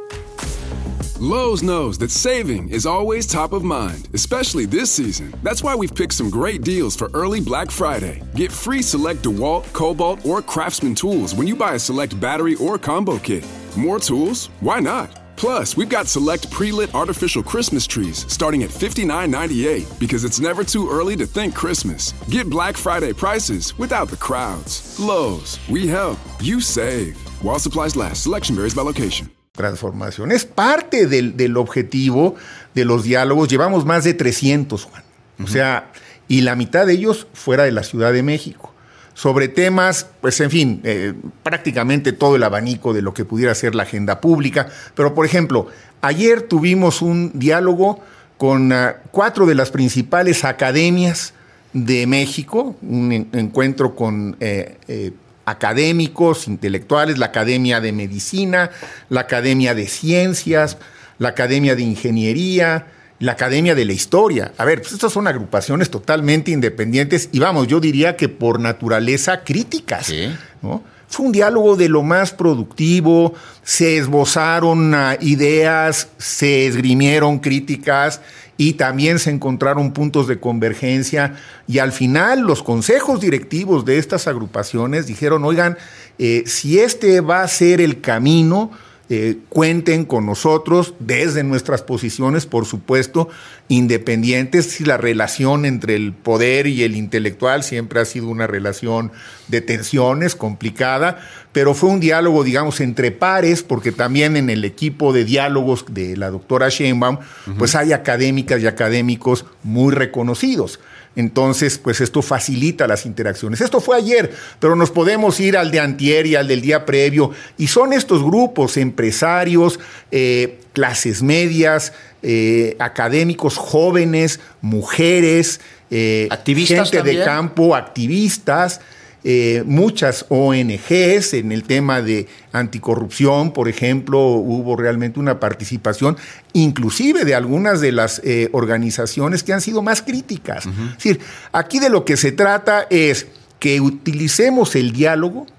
Lowe's knows that saving is always top of mind, especially this season. That's why we've picked some great deals for early Black Friday. Get free select DeWalt, Cobalt, or Craftsman tools when you buy a select battery or combo kit. More tools? Why not? Plus, we've got select pre-lit artificial Christmas trees starting at fifty-nine ninety-eight because it's never too early to think Christmas. Get Black Friday prices without the crowds. Lowe's, we help, you save. While supplies last, selection varies by location. Transformación. Es parte del, del objetivo de los diálogos. Llevamos más de trescientos, Juan. Uh-huh. O sea, y la mitad de ellos fuera de la Ciudad de México. Sobre temas, pues en fin, eh, prácticamente todo el abanico de lo que pudiera ser la agenda pública. Pero, por ejemplo, ayer tuvimos un diálogo con uh, cuatro de las principales academias de México, un en, encuentro con eh, eh, académicos, intelectuales, la Academia de Medicina, la Academia de Ciencias, la Academia de Ingeniería, la Academia de la Historia. A ver, pues estas son agrupaciones totalmente independientes y vamos, yo diría que por naturaleza críticas, ¿sí? ¿No? Fue un diálogo de lo más productivo, se esbozaron uh, ideas, se esgrimieron críticas y también se encontraron puntos de convergencia y al final los consejos directivos de estas agrupaciones dijeron, oigan, eh, si este va a ser el camino, eh, cuenten con nosotros desde nuestras posiciones, por supuesto, independientes. Si la relación entre el poder y el intelectual siempre ha sido una relación de tensiones, complicada, pero fue un diálogo, digamos, entre pares, porque también en el equipo de diálogos de la doctora Sheinbaum, uh-huh. pues hay académicas y académicos muy reconocidos. Entonces, pues esto facilita las interacciones. Esto fue ayer, pero nos podemos ir al de antier y al del día previo. Y son estos grupos, empresarios, eh, clases medias, eh, académicos jóvenes, mujeres, eh, activistas gente también. de campo, activistas, eh, muchas O N Ges en el tema de anticorrupción, por ejemplo, hubo realmente una participación, inclusive de algunas de las eh, organizaciones que han sido más críticas. Uh-huh. Es decir, aquí de lo que se trata es que utilicemos el diálogo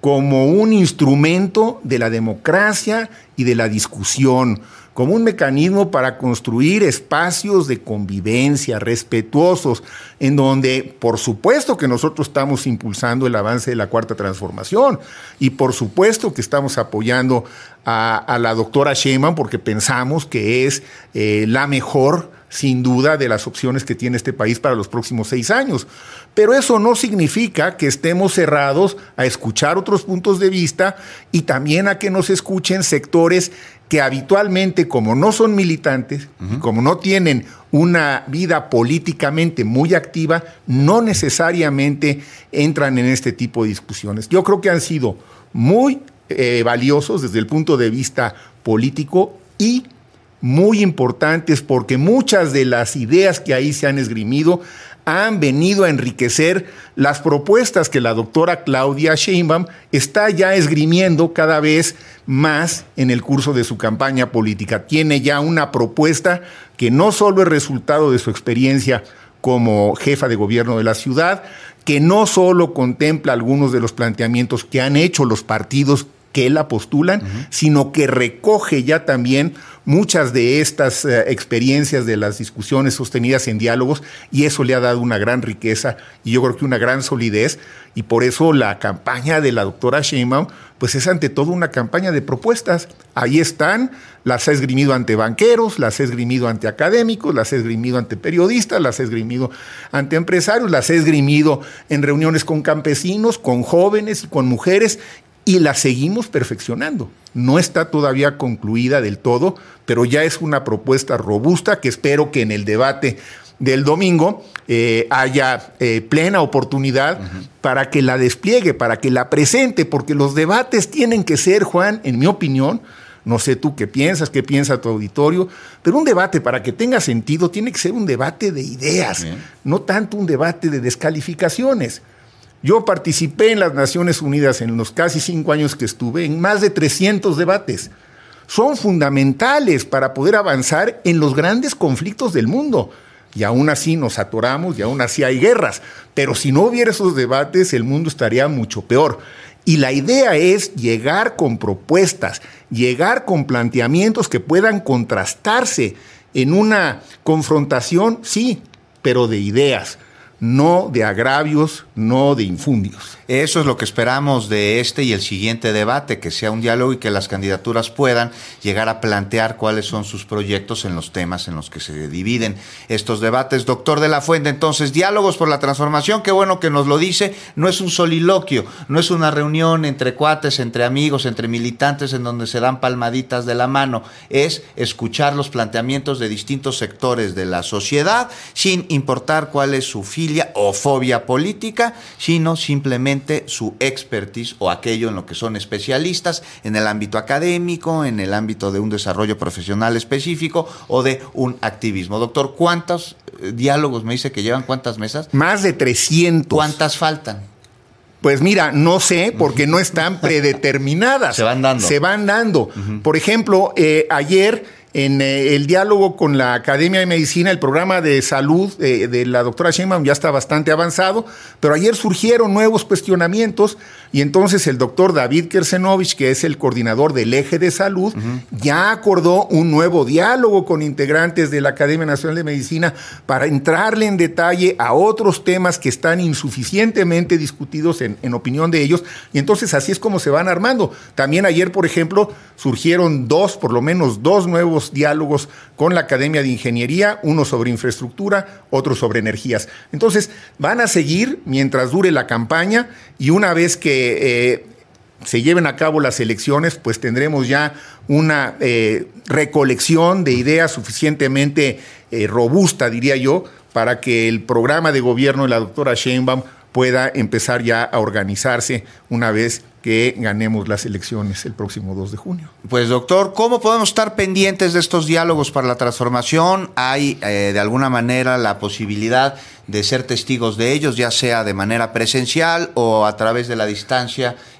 como un instrumento de la democracia y de la discusión, como un mecanismo para construir espacios de convivencia respetuosos, en donde por supuesto que nosotros estamos impulsando el avance de la Cuarta Transformación y por supuesto que estamos apoyando a, a la doctora Sheinbaum porque pensamos que es eh, la mejor, sin duda, de las opciones que tiene este país para los próximos seis años. Pero eso no significa que estemos cerrados a escuchar otros puntos de vista y también a que nos escuchen sectores que habitualmente, como no son militantes, uh-huh. como no tienen una vida políticamente muy activa, no necesariamente entran en este tipo de discusiones. Yo creo que han sido muy eh, valiosos desde el punto de vista político y muy importantes porque muchas de las ideas que ahí se han esgrimido han venido a enriquecer las propuestas que la doctora Claudia Sheinbaum está ya esgrimiendo cada vez más en el curso de su campaña política. Tiene ya una propuesta que no solo es resultado de su experiencia como jefa de gobierno de la ciudad, que no solo contempla algunos de los planteamientos que han hecho los partidos que la postulan, uh-huh. sino que recoge ya también muchas de estas eh, experiencias de las discusiones sostenidas en diálogos, y eso le ha dado una gran riqueza y yo creo que una gran solidez, y por eso la campaña de la doctora Sheinbaum pues es ante todo una campaña de propuestas. Ahí están, las ha esgrimido ante banqueros, las ha esgrimido ante académicos, las ha esgrimido ante periodistas, las ha esgrimido ante empresarios, las ha esgrimido en reuniones con campesinos, con jóvenes y con mujeres, y la seguimos perfeccionando. No está todavía concluida del todo, pero ya es una propuesta robusta que espero que en el debate del domingo eh, haya eh, plena oportunidad uh-huh. para que la despliegue, para que la presente, porque los debates tienen que ser, Juan, en mi opinión, no sé tú qué piensas, qué piensa tu auditorio, pero un debate para que tenga sentido tiene que ser un debate de ideas, Bien. no tanto un debate de descalificaciones. Yo participé en las Naciones Unidas en los casi cinco años que estuve en más de trescientos debates. Son fundamentales para poder avanzar en los grandes conflictos del mundo. Y aún así nos atoramos y aún así hay guerras. Pero si no hubiera esos debates, el mundo estaría mucho peor. Y la idea es llegar con propuestas, llegar con planteamientos que puedan contrastarse en una confrontación, sí, pero de ideas. No de agravios, no de infundios. Eso es lo que esperamos de este y el siguiente debate, que sea un diálogo y que las candidaturas puedan llegar a plantear cuáles son sus proyectos en los temas en los que se dividen estos debates. Doctor de la Fuente, entonces, diálogos por la transformación, qué bueno que nos lo dice, no es un soliloquio, no es una reunión entre cuates, entre amigos, entre militantes en donde se dan palmaditas de la mano, es escuchar los planteamientos de distintos sectores de la sociedad, sin importar cuál es su filia o fobia política, sino simplemente su expertise o aquello en lo que son especialistas en el ámbito académico, en el ámbito de un desarrollo profesional específico o de un activismo. Doctor, ¿cuántos diálogos me dice que llevan? ¿Cuántas mesas? Más de trescientos. ¿Cuántas faltan? Pues mira, no sé, porque no están predeterminadas. Se van dando. Se van dando. Uh-huh. Por ejemplo, eh, ayer en eh, el diálogo con la Academia de Medicina, el programa de salud eh, de la doctora Sheinbaum ya está bastante avanzado, pero ayer surgieron nuevos cuestionamientos y entonces el doctor David Kersenovich, que es el coordinador del eje de salud, uh-huh. ya acordó un nuevo diálogo con integrantes de la Academia Nacional de Medicina para entrarle en detalle a otros temas que están insuficientemente discutidos en, en opinión de ellos, y entonces así es como se van armando. También ayer, por ejemplo, surgieron dos, por lo menos dos nuevos diálogos con la Academia de Ingeniería, uno sobre infraestructura, otro sobre energías. Entonces, van a seguir mientras dure la campaña y una vez que eh, se lleven a cabo las elecciones, pues tendremos ya una eh, recolección de ideas suficientemente eh, robusta, diría yo, para que el programa de gobierno de la doctora Sheinbaum pueda empezar ya a organizarse una vez que ganemos las elecciones el próximo dos de junio. Pues doctor, ¿cómo podemos estar pendientes de estos diálogos para la transformación? ¿Hay eh, de alguna manera la posibilidad de ser testigos de ellos, ya sea de manera presencial o a través de la distancia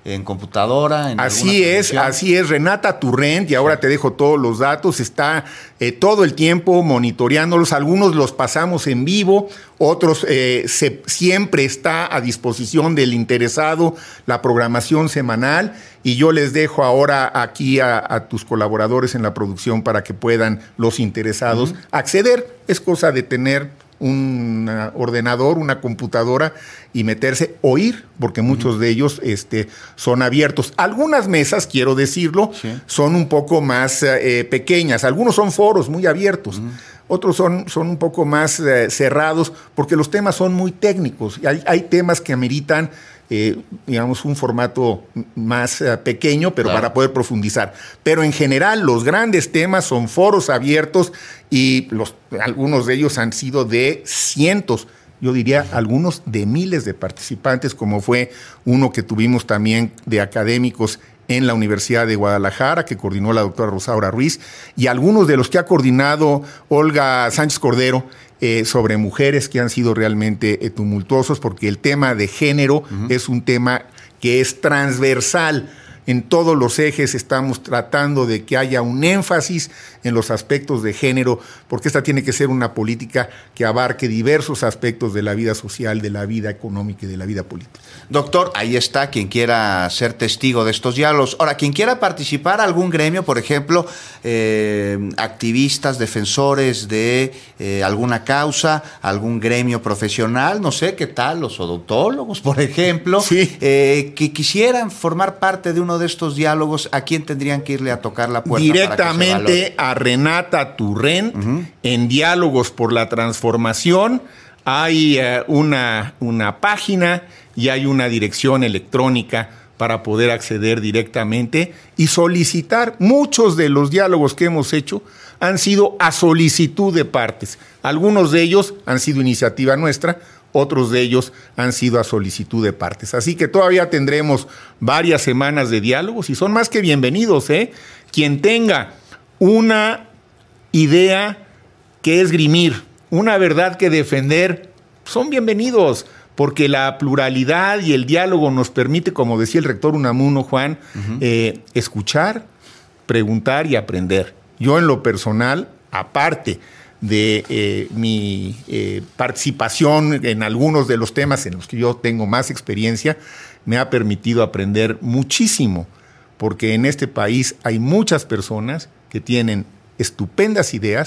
en computadora. En así es, así es. Renata Turrent, y ahora te dejo todos los datos, está eh, todo el tiempo monitoreándolos. Algunos los pasamos en vivo, otros eh, se, siempre está a disposición del interesado la programación semanal, y yo les dejo ahora aquí a, a tus colaboradores en la producción para que puedan los interesados uh-huh. acceder. Es cosa de tener un ordenador, una computadora y meterse, oír, porque muchos uh-huh. de ellos este, son abiertos. Algunas mesas, quiero decirlo, sí. son un poco más eh, pequeñas. Algunos son foros muy abiertos. Uh-huh. Otros son, son un poco más eh, cerrados, porque los temas son muy técnicos. Hay, hay temas que ameritan Eh, digamos, un formato más uh, pequeño, pero claro. para poder profundizar. Pero en general, los grandes temas son foros abiertos, y los, algunos de ellos han sido de cientos, yo diría algunos de miles de participantes, como fue uno que tuvimos también de académicos en la Universidad de Guadalajara, que coordinó la doctora Rosaura Ruiz, y algunos de los que ha coordinado Olga Sánchez Cordero, Eh, sobre mujeres, que han sido realmente eh, tumultuosos, porque el tema de género uh-huh. es un tema que es transversal. En todos los ejes estamos tratando de que haya un énfasis en los aspectos de género, porque esta tiene que ser una política que abarque diversos aspectos de la vida social, de la vida económica y de la vida política. Doctor, ahí está quien quiera ser testigo de estos diálogos. Ahora, quien quiera participar, algún gremio, por ejemplo, eh, activistas, defensores de eh, alguna causa, algún gremio profesional, no sé qué tal, los odontólogos, por ejemplo, sí. eh, que quisieran formar parte de uno de estos diálogos, ¿a quién tendrían que irle a tocar la puerta? Directamente a Renata Turrent, uh-huh. en Diálogos por la Transformación. Hay uh, una, una página y hay una dirección electrónica para poder acceder directamente y solicitar. Muchos de los diálogos que hemos hecho han sido a solicitud de partes. Algunos de ellos han sido iniciativa nuestra, otros de ellos han sido a solicitud de partes. Así que todavía tendremos varias semanas de diálogos y son más que bienvenidos, ¿eh? Quien tenga una idea que esgrimir, una verdad que defender, son bienvenidos, porque la pluralidad y el diálogo nos permite, como decía el rector Unamuno, Juan, uh-huh. eh, escuchar, preguntar y aprender. Yo en lo personal, aparte de eh, mi eh, participación en algunos de los temas en los que yo tengo más experiencia, me ha permitido aprender muchísimo, porque en este país hay muchas personas que tienen estupendas ideas,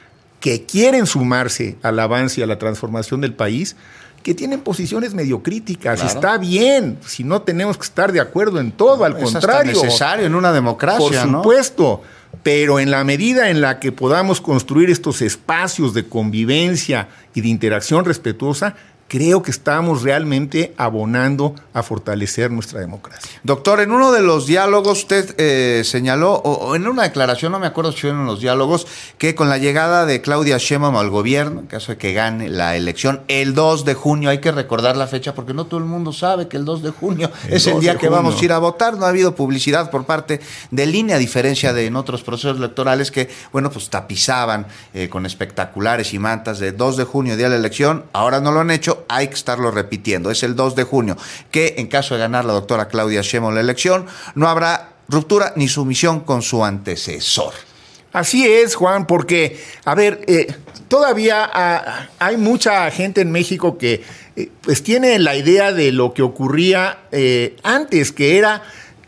que quieren sumarse al avance y a la transformación del país, que tienen posiciones medio críticas. Claro. Está bien, si no tenemos que estar de acuerdo en todo, no, al es contrario. Es necesario en una democracia, Por supuesto, ¿no? Pero en la medida en la que podamos construir estos espacios de convivencia y de interacción respetuosa, creo que estamos realmente abonando a fortalecer nuestra democracia. Doctor, en uno de los diálogos usted eh, señaló, o, o en una declaración, no me acuerdo si fue en los diálogos, que con la llegada de Claudia Sheinbaum al gobierno, en caso de que gane la elección, el dos de junio, hay que recordar la fecha porque no todo el mundo sabe que el dos de junio el es el día que junio. Vamos a ir a votar. No ha habido publicidad por parte de L I N E, a diferencia de en otros procesos electorales que, bueno, pues tapizaban eh, con espectaculares y mantas de dos de junio, día de la elección. Ahora no lo han hecho. Hay que estarlo repitiendo, es el dos de junio, que en caso de ganar la doctora Claudia Sheinbaum la elección, no habrá ruptura ni sumisión con su antecesor. Así es, Juan, porque, a ver, eh, todavía ah, hay mucha gente en México que eh, pues tiene la idea de lo que ocurría eh, antes, que era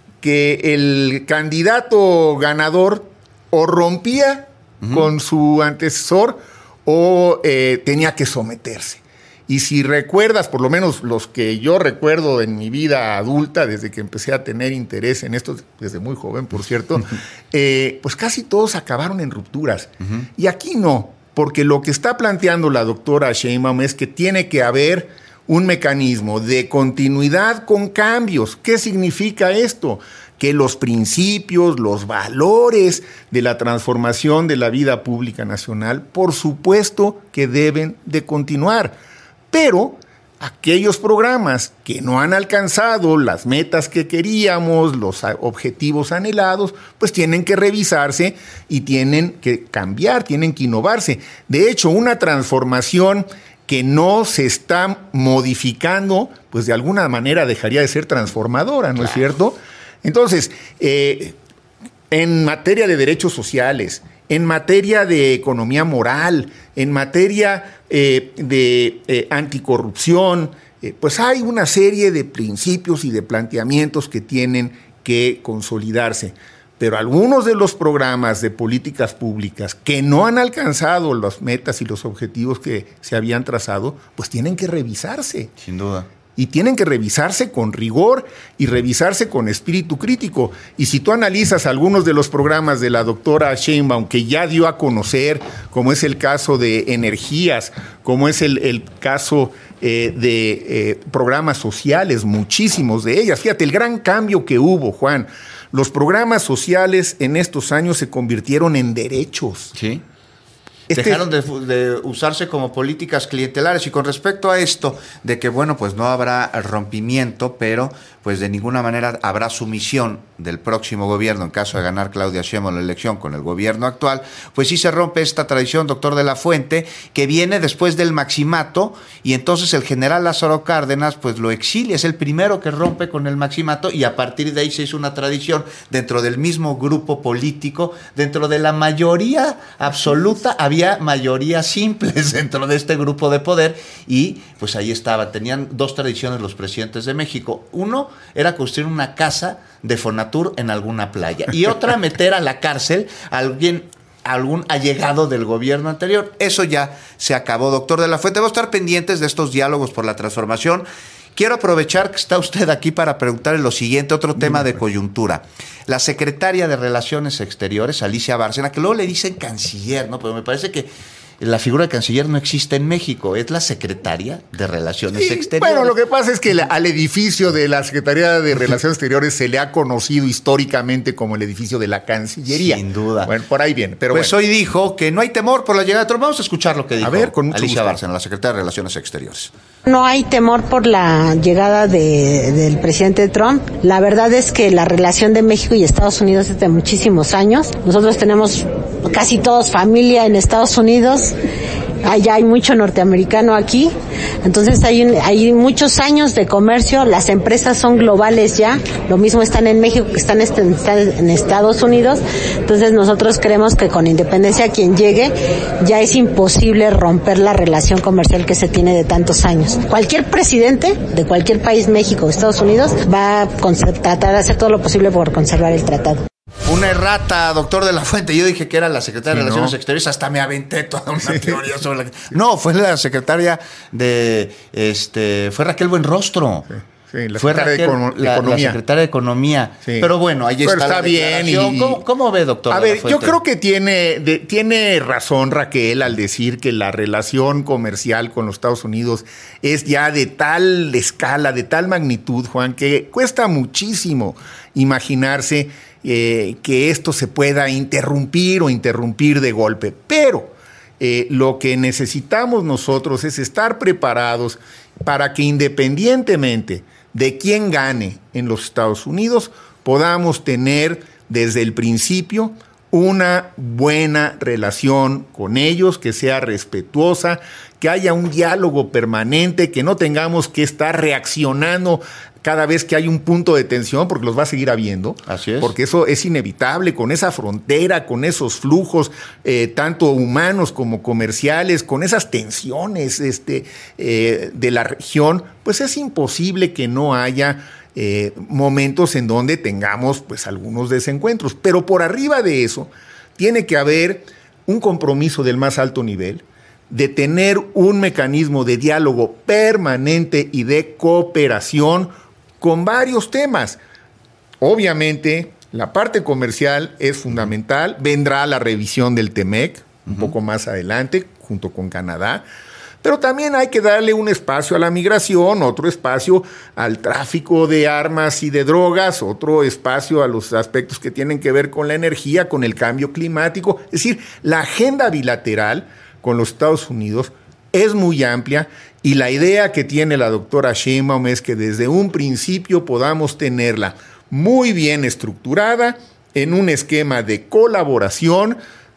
que el candidato ganador o rompía uh-huh. con su antecesor o eh, tenía que someterse. Y si recuerdas, por lo menos los que yo recuerdo en mi vida adulta, desde que empecé a tener interés en esto, desde muy joven, por cierto, eh, pues casi todos acabaron en rupturas. Uh-huh. Y aquí no, porque lo que está planteando la doctora Sheinbaum es que tiene que haber un mecanismo de continuidad con cambios. ¿Qué significa esto? Que los principios, los valores de la transformación de la vida pública nacional, por supuesto que deben de continuar. Pero aquellos programas que no han alcanzado las metas que queríamos, los objetivos anhelados, pues tienen que revisarse y tienen que cambiar, tienen que innovarse. De hecho, una transformación que no se está modificando, pues de alguna manera dejaría de ser transformadora, ¿no claro. es cierto? Entonces, eh, en materia de derechos sociales, en materia de economía moral, en materia eh, de eh, anticorrupción, eh, pues hay una serie de principios y de planteamientos que tienen que consolidarse. Pero algunos de los programas de políticas públicas que no han alcanzado las metas y los objetivos que se habían trazado, pues tienen que revisarse. Sin duda. Y tienen que revisarse con rigor y revisarse con espíritu crítico. Y si tú analizas algunos de los programas de la doctora Sheinbaum que ya dio a conocer, como es el caso de energías, como es el, el caso eh, de eh, programas sociales, muchísimos de ellas. Fíjate, el gran cambio que hubo, Juan. Los programas sociales en estos años se convirtieron en derechos. Sí. Este... Dejaron de, de usarse como políticas clientelares. Y con respecto a esto de que, bueno, pues no habrá rompimiento, pero pues de ninguna manera habrá sumisión del próximo gobierno en caso de ganar Claudia Sheinbaum la elección con el gobierno actual, pues sí se rompe esta tradición, doctor de la Fuente, que viene después del maximato, y entonces el general Lázaro Cárdenas pues lo exilia, es el primero que rompe con el maximato, y a partir de ahí se hizo una tradición dentro del mismo grupo político, dentro de la mayoría absoluta, había mayorías simples dentro de este grupo de poder, y pues ahí estaba, tenían dos tradiciones los presidentes de México. Uno era construir una casa de Fonatur en alguna playa, y otra meter a la cárcel a alguien, a algún allegado del gobierno anterior. Eso ya se acabó, doctor de la Fuente. Vamos a estar pendientes de estos diálogos por la transformación. Quiero aprovechar que está usted aquí para preguntarle lo siguiente, otro tema de coyuntura. La secretaria de Relaciones Exteriores, Alicia Bárcena, que luego le dicen canciller, ¿no? Pero me parece que la figura de canciller no existe en México, es la secretaria de Relaciones sí, Exteriores. Bueno, lo que pasa es que la, al edificio de la Secretaría de Relaciones Exteriores se le ha conocido históricamente como el edificio de la Cancillería. Sin duda. Bueno, por ahí viene. Pero pues bueno. Hoy dijo que no hay temor por la llegada de Trump. Vamos a escuchar lo que dijo a ver, con mucho Alicia gusto. Bárcena, la secretaria de Relaciones Exteriores. No hay temor por la llegada de, del presidente Trump. La verdad es que la relación de México y Estados Unidos es de muchísimos años. Nosotros tenemos casi todos familia en Estados Unidos. Allá hay mucho norteamericano aquí, entonces hay, un, hay muchos años de comercio, las empresas son globales ya, lo mismo están en México que están en Estados Unidos, entonces nosotros creemos que con independencia quien llegue, ya es imposible romper la relación comercial que se tiene de tantos años. Cualquier presidente de cualquier país, México o Estados Unidos, va a tratar de hacer todo lo posible por conservar el tratado. Una errata, doctor de la Fuente. Yo dije que era la secretaria sí, de Relaciones no. Exteriores, hasta me aventé toda una sí. teoría sobre la... No, fue la secretaria de... este fue Raquel Buenrostro. Sí. Sí, la fue secretaria Raquel, de la, Economía. La secretaria de Economía. Sí. Pero bueno, ahí Pero está, está la bien. Y, ¿Cómo, ¿Cómo ve, doctor? A ver, yo creo que tiene, de, tiene razón Raquel al decir que la relación comercial con los Estados Unidos es ya de tal escala, de tal magnitud, Juan, que cuesta muchísimo imaginarse eh, que esto se pueda interrumpir o interrumpir de golpe. Pero eh, lo que necesitamos nosotros es estar preparados para que independientemente de quién gane en los Estados Unidos, podamos tener desde el principio una buena relación con ellos, que sea respetuosa, que haya un diálogo permanente, que no tengamos que estar reaccionando cada vez que hay un punto de tensión, porque los va a seguir habiendo. Así es. Porque eso es inevitable, con esa frontera, con esos flujos, eh, tanto humanos como comerciales, con esas tensiones este, eh, de la región, pues es imposible que no haya eh, momentos en donde tengamos pues algunos desencuentros. Pero por arriba de eso, tiene que haber un compromiso del más alto nivel, de tener un mecanismo de diálogo permanente y de cooperación con varios temas. Obviamente, la parte comercial es fundamental. Vendrá la revisión del TEMEC un uh-huh. poco más adelante, junto con Canadá. Pero también hay que darle un espacio a la migración, otro espacio al tráfico de armas y de drogas, otro espacio a los aspectos que tienen que ver con la energía, con el cambio climático. Es decir, la agenda bilateral con los Estados Unidos es muy amplia, y la idea que tiene la doctora Sheinbaum es que desde un principio podamos tenerla muy bien estructurada en un esquema de colaboración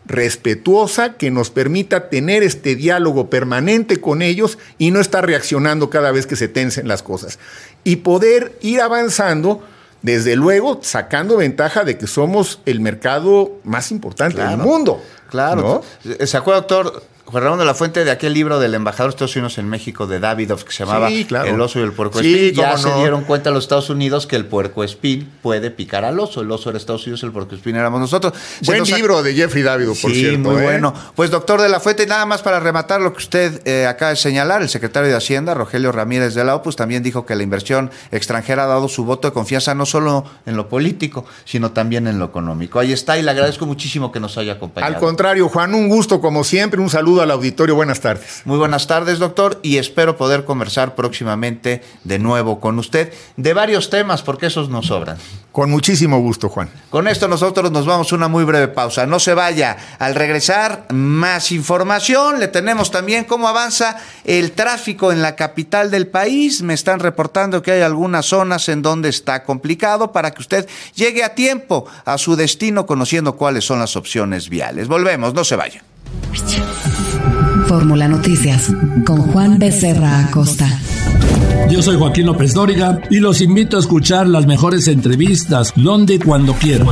respetuosa, que nos permita tener este diálogo permanente con ellos y no estar reaccionando cada vez que se tensen las cosas. Y poder ir avanzando, desde luego, sacando ventaja de que somos el mercado más importante claro, del mundo. Claro. ¿No? ¿Se acuerda, doctor Juan Ramón de la Fuente, de aquel libro del embajador de Estados Unidos en México de Davidoff que se llamaba sí, claro. El oso y el puercoespín? Sí, ya no. se dieron cuenta los Estados Unidos que el puercoespín puede picar al oso. El oso era Estados Unidos, el puercoespín éramos nosotros. Se Buen libro ha... de Jeffrey Davidoff, por sí, cierto. muy ¿eh? bueno. Pues, doctor de la Fuente, nada más para rematar lo que usted eh, acaba de señalar, el secretario de Hacienda, Rogelio Ramírez de la O, pues también dijo que la inversión extranjera ha dado su voto de confianza no solo en lo político, sino también en lo económico. Ahí está, y le agradezco muchísimo que nos haya acompañado. Al contrario, Juan, un gusto como siempre, un saludo al auditorio, buenas tardes. Muy buenas tardes, doctor, y espero poder conversar próximamente de nuevo con usted de varios temas, porque esos nos sobran. Con muchísimo gusto, Juan. Con esto nosotros nos vamos a una muy breve pausa. No se vaya. Al regresar, más información. Le tenemos también cómo avanza el tráfico en la capital del país. Me están reportando que hay algunas zonas en donde está complicado para que usted llegue a tiempo a su destino conociendo cuáles son las opciones viales. Volvemos, no se vaya. Fórmula Noticias con Juan Becerra Acosta. Yo soy Joaquín López Dóriga y los invito a escuchar las mejores entrevistas donde y cuando quieran.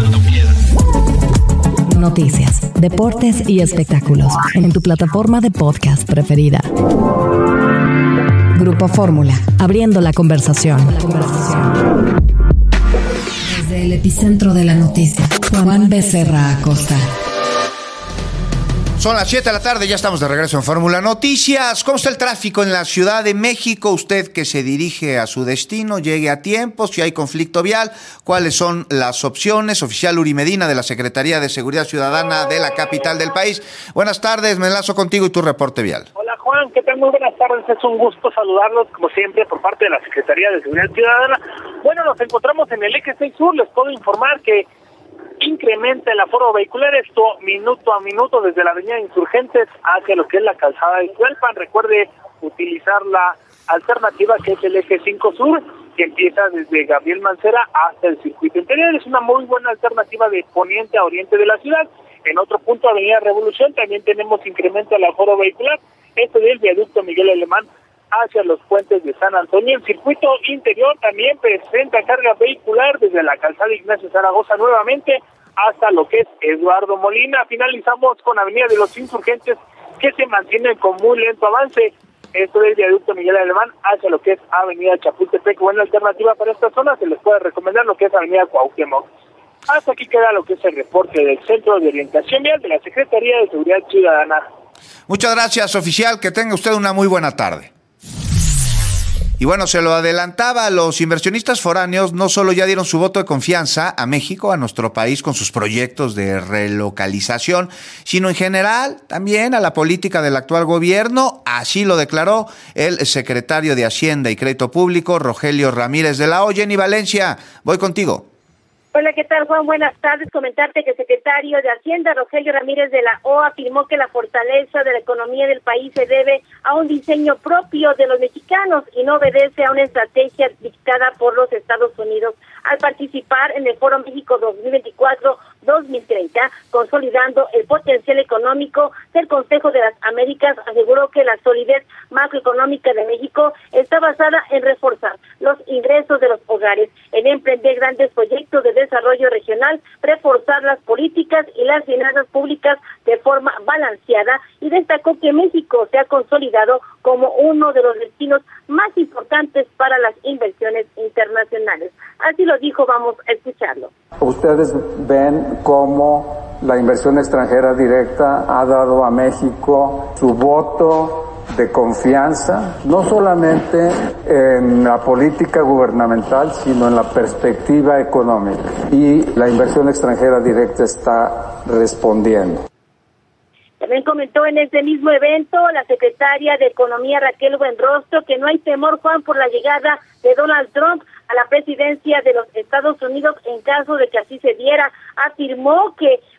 Noticias, deportes y espectáculos en tu plataforma de podcast preferida. Grupo Fórmula, abriendo la conversación. La conversación. Desde el epicentro de la noticia, Juan Becerra Acosta. Son las siete de la tarde, ya estamos de regreso en Fórmula Noticias. ¿Cómo está el tráfico en la Ciudad de México? Usted que se dirige a su destino, llegue a tiempo, si hay conflicto vial, ¿cuáles son las opciones? Oficial Uri Medina de la Secretaría de Seguridad Ciudadana de la capital del país. Buenas tardes, me enlazo contigo y tu reporte vial. Hola Juan, ¿qué tal? Muy buenas tardes, es un gusto saludarlos como siempre por parte de la Secretaría de Seguridad Ciudadana. Bueno, nos encontramos en el eje seis Sur, les puedo informar que incrementa el aforo vehicular, esto minuto a minuto desde la avenida Insurgentes hacia lo que es la calzada de Tlalpan. Recuerde utilizar la alternativa que es el eje cinco Sur, que empieza desde Gabriel Mancera hasta el circuito interior. Es una muy buena alternativa de poniente a oriente de la ciudad. En otro punto, avenida Revolución, también tenemos incremento del aforo vehicular, esto del viaducto Miguel Alemán hacia los puentes de San Antonio. El circuito interior también presenta carga vehicular desde la calzada Ignacio Zaragoza nuevamente hasta lo que es Eduardo Molina. Finalizamos con avenida de los Insurgentes, que se mantiene con muy lento avance. Esto del viaducto Miguel Alemán hacia lo que es avenida Chapultepec. Buena alternativa para esta zona, se les puede recomendar lo que es avenida Cuauhtémoc. Hasta aquí queda lo que es el reporte del Centro de Orientación Vial de la Secretaría de Seguridad Ciudadana. Muchas gracias, oficial, que tenga usted una muy buena tarde. Y bueno, se lo adelantaba, los inversionistas foráneos no solo ya dieron su voto de confianza a México, a nuestro país, con sus proyectos de relocalización, sino en general también a la política del actual gobierno. Así lo declaró el secretario de Hacienda y Crédito Público, Rogelio Ramírez de la O. Jenny Valencia, voy contigo. Hola, ¿qué tal, Juan? Buenas tardes. Comentarte que el secretario de Hacienda, Rogelio Ramírez de la O, afirmó que la fortaleza de la economía del país se debe a un diseño propio de los mexicanos y no obedece a una estrategia dictada por los Estados Unidos al participar en el Foro México dos mil veinticuatro dos mil treinta, consolidando el potencial económico del Consejo de las Américas. Aseguró que la solidez macroeconómica de México está basada en reforzar los ingresos de los hogares, en emprender grandes proyectos de desarrollo regional, reforzar las políticas y las finanzas públicas de forma balanceada, y destacó que México se ha consolidado como uno de los destinos más importantes para las inversiones internacionales. Así lo dijo, vamos a escucharlo. Ustedes ven cómo la inversión extranjera directa ha dado a México su voto de confianza, no solamente en la política gubernamental, sino en la perspectiva económica. Y la inversión extranjera directa está respondiendo. También comentó en este mismo evento la secretaria de Economía, Raquel Buenrostro, que no hay temor, Juan, por la llegada de Donald Trump a la presidencia de los Estados Unidos en caso de que así se diera. Afirmó que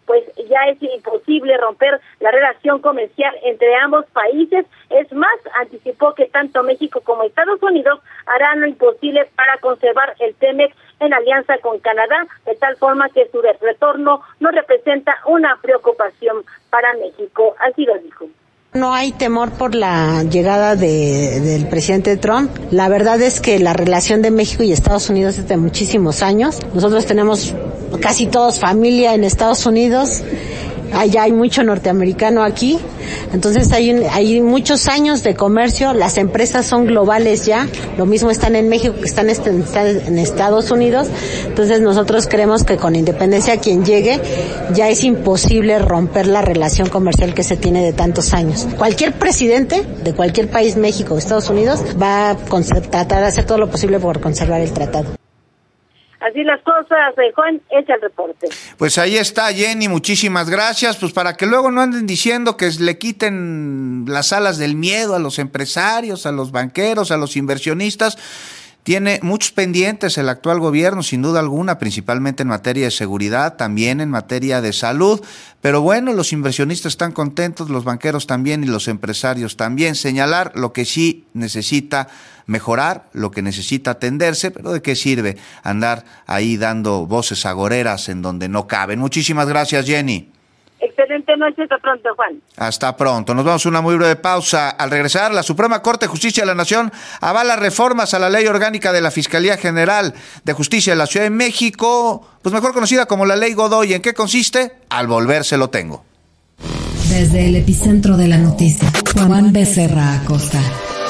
pues ya es imposible romper la relación comercial entre ambos países. Es más, anticipó que tanto México como Estados Unidos harán lo imposible para conservar el TEMEC en alianza con Canadá, de tal forma que su retorno no representa una preocupación para México. Así lo dijo. No hay temor por la llegada de, del presidente Trump. La verdad es que la relación de México y Estados Unidos es de muchísimos años. Nosotros tenemos casi todos familia en Estados Unidos. Allá hay mucho norteamericano aquí, entonces hay, un, hay muchos años de comercio, las empresas son globales ya, lo mismo están en México que están en Estados Unidos, entonces nosotros creemos que con independencia quien llegue, ya es imposible romper la relación comercial que se tiene de tantos años. Cualquier presidente de cualquier país, México o Estados Unidos, va a tratar de hacer todo lo posible por conservar el tratado. Así las cosas, eh, Juan, es el reporte. Pues ahí está, Jenny, muchísimas gracias, pues para que luego no anden diciendo que le quiten las alas del miedo a los empresarios, a los banqueros, a los inversionistas. Tiene muchos pendientes el actual gobierno, sin duda alguna, principalmente en materia de seguridad, también en materia de salud, pero bueno, los inversionistas están contentos, los banqueros también y los empresarios también. Señalar lo que sí necesita mejorar, lo que necesita atenderse, pero ¿de qué sirve andar ahí dando voces agoreras en donde no caben? Muchísimas gracias, Jenny. Excelente noche, hasta pronto, Juan. Hasta pronto. Nos vamos a una muy breve pausa. Al regresar, la Suprema Corte de Justicia de la Nación avala reformas a la Ley Orgánica de la Fiscalía General de Justicia de la Ciudad de México, pues mejor conocida como la Ley Godoy. ¿En qué consiste? Al volver se lo tengo. Desde el epicentro de la noticia, Juan Becerra Acosta.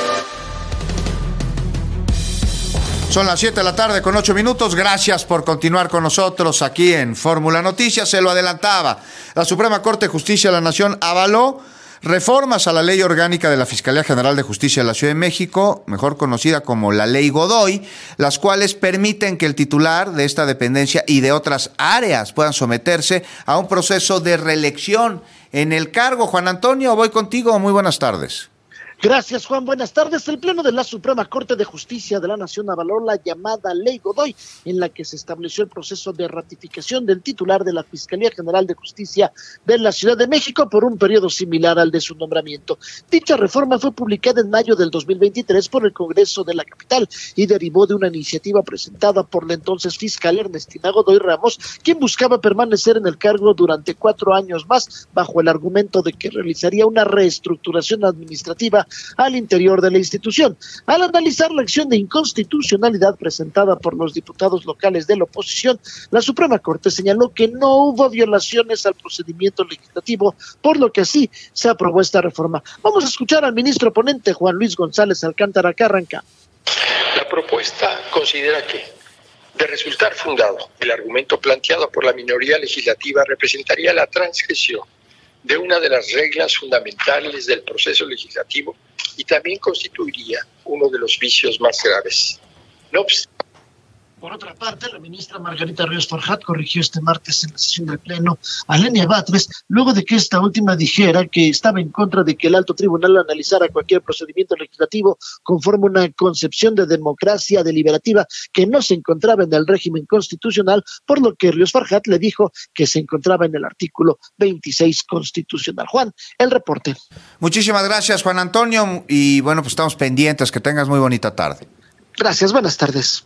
Son las siete de la tarde con ocho minutos. Gracias por continuar con nosotros aquí en Fórmula Noticias. Se lo adelantaba. La Suprema Corte de Justicia de la Nación avaló reformas a la Ley Orgánica de la Fiscalía General de Justicia de la Ciudad de México, mejor conocida como la Ley Godoy, las cuales permiten que el titular de esta dependencia y de otras áreas puedan someterse a un proceso de reelección en el cargo. Juan Antonio, voy contigo. Muy buenas tardes. Gracias, Juan. Buenas tardes. El Pleno de la Suprema Corte de Justicia de la Nación avaló la llamada Ley Godoy, en la que se estableció el proceso de ratificación del titular de la Fiscalía General de Justicia de la Ciudad de México por un periodo similar al de su nombramiento. Dicha reforma fue publicada en mayo del dos mil veintitrés por el Congreso de la capital y derivó de una iniciativa presentada por la entonces fiscal Ernestina Godoy Ramos, quien buscaba permanecer en el cargo durante cuatro años más, bajo el argumento de que realizaría una reestructuración administrativa al interior de la institución. Al analizar la acción de inconstitucionalidad presentada por los diputados locales de la oposición, la Suprema Corte señaló que no hubo violaciones al procedimiento legislativo, por lo que así se aprobó esta reforma. Vamos a escuchar al ministro ponente Juan Luis González Alcántara, que arranca. La propuesta considera que, de resultar fundado el argumento planteado por la minoría legislativa, representaría la transgresión de una de las reglas fundamentales del proceso legislativo y también constituiría uno de los vicios más graves. No obstante, por otra parte, la ministra Margarita Ríos Farjat corrigió este martes en la sesión del Pleno a Lenia Batres, luego de que esta última dijera que estaba en contra de que el alto tribunal analizara cualquier procedimiento legislativo conforme a una concepción de democracia deliberativa que no se encontraba en el régimen constitucional, por lo que Ríos Farjat le dijo que se encontraba en el artículo veintiséis constitucional. Juan, el reporte. Muchísimas gracias, Juan Antonio, y bueno, pues estamos pendientes. Que tengas muy bonita tarde. Gracias, buenas tardes.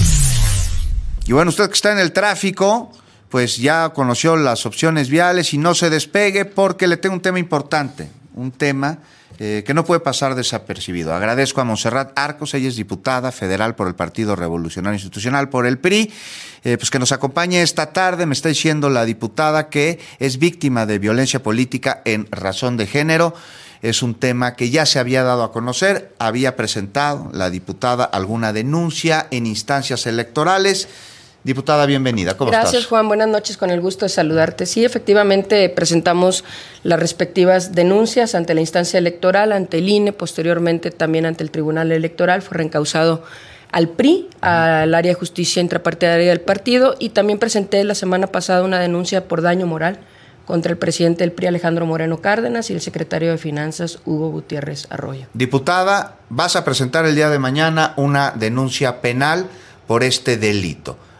Y bueno, usted que está en el tráfico, pues ya conoció las opciones viales y no se despegue porque le tengo un tema importante, un tema eh, que no puede pasar desapercibido. Agradezco a Montserrat Arcos, ella es diputada federal por el Partido Revolucionario Institucional, por el P R I, eh, pues que nos acompañe esta tarde. Me está diciendo la diputada que es víctima de violencia política en razón de género. Es un tema que ya se había dado a conocer, había presentado la diputada alguna denuncia en instancias electorales. Diputada, bienvenida. ¿Cómo Gracias, estás? Juan. Buenas noches, con el gusto de saludarte. Sí, efectivamente, presentamos las respectivas denuncias ante la instancia electoral, ante el I N E, posteriormente también ante el Tribunal Electoral. Fue reencausado al P R I, al área de justicia intrapartidaria del partido, y también presenté la semana pasada una denuncia por daño moral contra el presidente del P R I, Alejandro Moreno Cárdenas, y el secretario de Finanzas, Hugo Gutiérrez Arroyo. Diputada, vas a presentar el día de mañana una denuncia penal por este delito.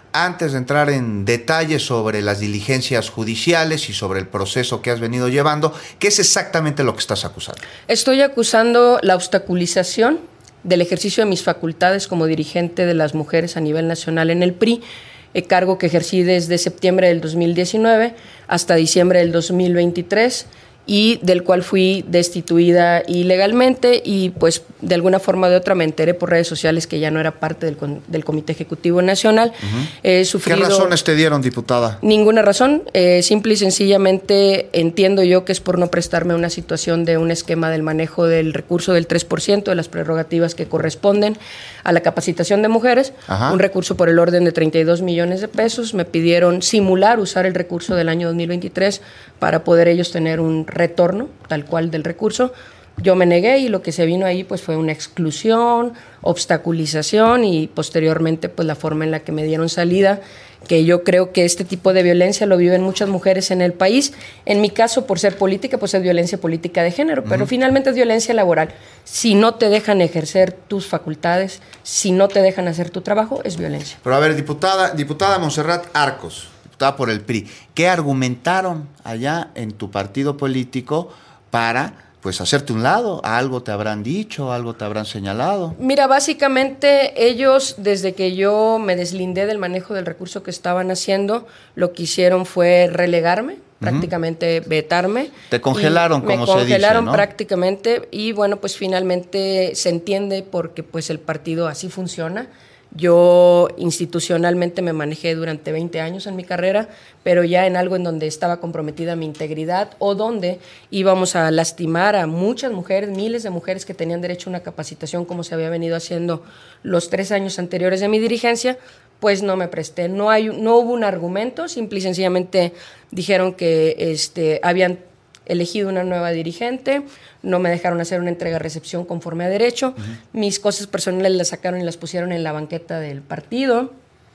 antes de entrar en detalles sobre las diligencias judiciales y sobre el proceso que has venido llevando, ¿qué es exactamente lo que estás acusando? Estoy acusando la obstaculización del ejercicio de mis facultades como dirigente de las mujeres a nivel nacional en el P R I, eh, cargo que ejercí desde septiembre del dos mil diecinueve hasta diciembre del dos mil veintitrés, y del cual fui destituida ilegalmente y pues de alguna forma o de otra me enteré por redes sociales que ya no era parte del, del Comité Ejecutivo Nacional. Uh-huh. He sufrido... ¿Qué razones te dieron, diputada? Ninguna razón, eh, simple y sencillamente entiendo yo que es por no prestarme a una situación de un esquema del manejo del recurso del tres por ciento de las prerrogativas que corresponden a la capacitación de mujeres, Ajá. un recurso por el orden de treinta y dos millones de pesos. Me pidieron simular usar el recurso del año dos mil veintitrés para poder ellos tener un retorno tal cual del recurso. Yo me negué y lo que se vino ahí pues fue una exclusión, obstaculización y posteriormente pues la forma en la que me dieron salida, que yo creo que este tipo de violencia lo viven muchas mujeres en el país. En mi caso, por ser política, pues es violencia política de género, uh-huh. pero finalmente es violencia laboral. Si no te dejan ejercer tus facultades, si no te dejan hacer tu trabajo, es violencia. Pero a ver, diputada, diputada Montserrat Arcos, diputada por el P R I, ¿qué argumentaron allá en tu partido político para pues hacerte un lado? ¿Algo te habrán dicho, algo te habrán señalado? Mira, básicamente ellos, desde que yo me deslindé del manejo del recurso que estaban haciendo, lo que hicieron fue relegarme, uh-huh. prácticamente vetarme. Te congelaron, como se dice, ¿no? Me congelaron prácticamente y bueno, pues finalmente se entiende porque pues el partido así funciona. Yo institucionalmente me manejé durante veinte años en mi carrera, pero ya en algo en donde estaba comprometida mi integridad o donde íbamos a lastimar a muchas mujeres, miles de mujeres que tenían derecho a una capacitación como se había venido haciendo los tres años anteriores de mi dirigencia, pues no me presté. No hay, no hubo un argumento, simple y sencillamente dijeron que este, habían elegido una nueva dirigente, no me dejaron hacer una entrega-recepción conforme a derecho, uh-huh. mis cosas personales las sacaron y las pusieron en la banqueta del partido,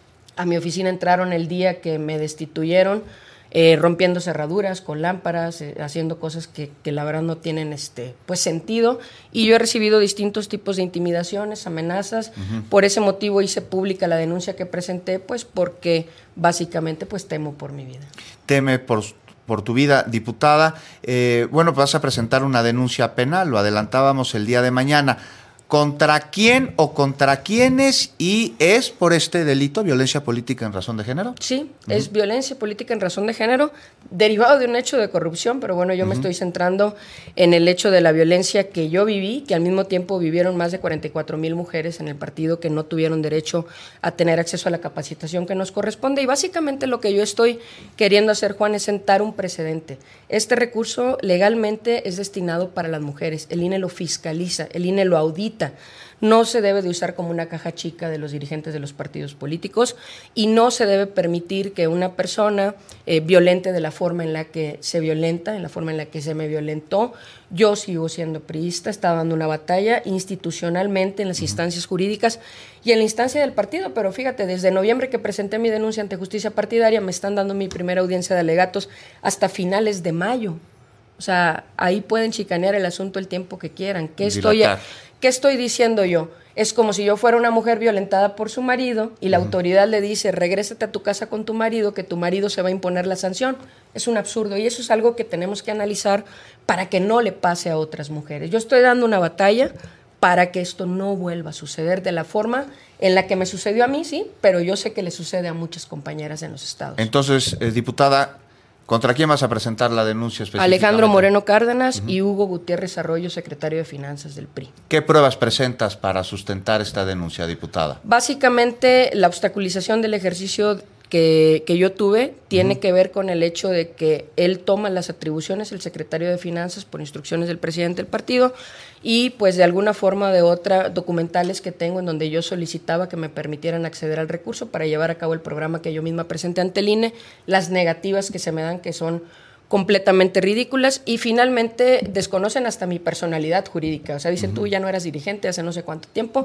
a mi oficina entraron el día que me destituyeron, eh, rompiendo cerraduras con lámparas, eh, haciendo cosas que, que la verdad no tienen este, pues, sentido, y yo he recibido distintos tipos de intimidaciones, amenazas, uh-huh. por ese motivo hice pública la denuncia que presenté, pues porque básicamente pues temo por mi vida. Teme por por tu vida, diputada. Eh, bueno, vas a presentar una denuncia penal, lo adelantábamos el día de mañana. ¿Contra quién o contra quiénes? ¿Y es por este delito, violencia política en razón de género? Sí, uh-huh. es violencia política en razón de género, derivado de un hecho de corrupción, pero bueno, yo uh-huh. me estoy centrando en el hecho de la violencia que yo viví, que al mismo tiempo vivieron más de cuarenta y cuatro mil mujeres en el partido que no tuvieron derecho a tener acceso a la capacitación que nos corresponde. Y básicamente lo que yo estoy queriendo hacer, Juan, es sentar un precedente. Este recurso legalmente es destinado para las mujeres, el I N E lo fiscaliza, el I N E lo audita. No se debe de usar como una caja chica de los dirigentes de los partidos políticos y no se debe permitir que una persona eh, violente de la forma en la que se violenta, en la forma en la que se me violentó. Yo sigo siendo priista, está dando una batalla institucionalmente en las uh-huh. instancias jurídicas y en la instancia del partido, pero fíjate, desde noviembre que presenté mi denuncia ante justicia partidaria, me están dando mi primera audiencia de alegatos hasta finales de mayo. O sea, ahí pueden chicanear el asunto el tiempo que quieran. ¿Qué estoy, ¿qué estoy diciendo yo? Es como si yo fuera una mujer violentada por su marido y la uh-huh. autoridad le dice, regrésate a tu casa con tu marido, que tu marido se va a imponer la sanción. Es un absurdo y eso es algo que tenemos que analizar para que no le pase a otras mujeres. Yo estoy dando una batalla para que esto no vuelva a suceder de la forma en la que me sucedió a mí, sí, pero yo sé que le sucede a muchas compañeras en los estados. Entonces, eh, diputada, ¿contra quién vas a presentar la denuncia específicamente? Alejandro Moreno Cárdenas uh-huh. y Hugo Gutiérrez Arroyo, secretario de Finanzas del P R I. ¿Qué pruebas presentas para sustentar esta denuncia, diputada? Básicamente, la obstaculización del ejercicio que, que yo tuve tiene uh-huh. que ver con el hecho de que él toma las atribuciones, el secretario de Finanzas, por instrucciones del presidente del partido, y pues de alguna forma o de otra, documentales que tengo en donde yo solicitaba que me permitieran acceder al recurso para llevar a cabo el programa que yo misma presenté ante el I N E, las negativas que se me dan, que son completamente ridículas, y finalmente desconocen hasta mi personalidad jurídica. O sea, dicen, uh-huh. tú ya no eras dirigente hace no sé cuánto tiempo,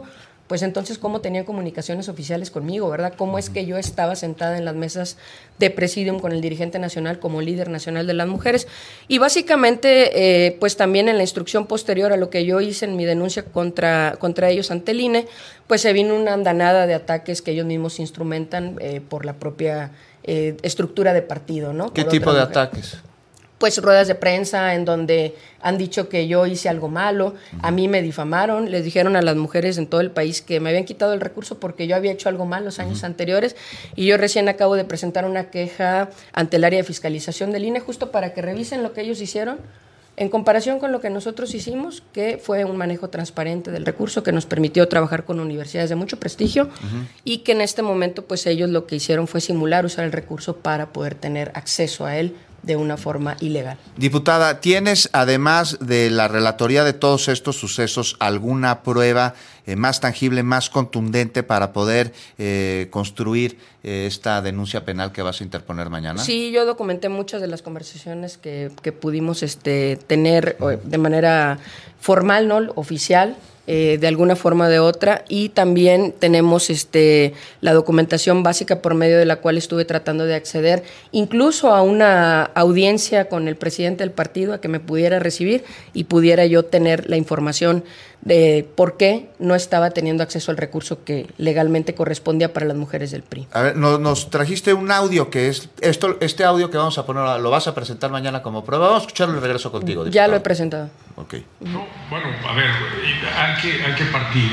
pues entonces cómo tenían comunicaciones oficiales conmigo, ¿verdad? Cómo es que yo estaba sentada en las mesas de presidium con el dirigente nacional como líder nacional de las mujeres. Y básicamente, eh, pues también en la instrucción posterior a lo que yo hice en mi denuncia contra, contra ellos ante el I N E, pues se vino una andanada de ataques que ellos mismos instrumentan eh, por la propia eh, estructura de partido, ¿no? ¿Qué por tipo de mujer. ataques? Pues ruedas de prensa en donde han dicho que yo hice algo malo, a mí me difamaron, les dijeron a las mujeres en todo el país que me habían quitado el recurso porque yo había hecho algo mal los años uh-huh. anteriores, y yo recién acabo de presentar una queja ante el área de fiscalización del I N E justo para que revisen lo que ellos hicieron en comparación con lo que nosotros hicimos, que fue un manejo transparente del recurso que nos permitió trabajar con universidades de mucho prestigio uh-huh. y que en este momento pues ellos lo que hicieron fue simular usar el recurso para poder tener acceso a él de una forma ilegal. Diputada, ¿tienes, además de la relatoría de todos estos sucesos, alguna prueba eh, más tangible, más contundente para poder eh, construir eh, esta denuncia penal que vas a interponer mañana? Sí, yo documenté muchas de las conversaciones que, que pudimos este, tener de manera formal, ¿no? Oficial, Eh, de alguna forma o de otra, y también tenemos este, la documentación básica por medio de la cual estuve tratando de acceder incluso a una audiencia con el presidente del partido a que me pudiera recibir y pudiera yo tener la información de por qué no estaba teniendo acceso al recurso que legalmente correspondía para las mujeres del P R I. A ver, nos, nos trajiste un audio que es, esto, este audio que vamos a poner, lo vas a presentar mañana como prueba. Vamos a escucharlo y regreso contigo. Ya lo he presentado. Ok. No, bueno, a ver, hay que, hay que partir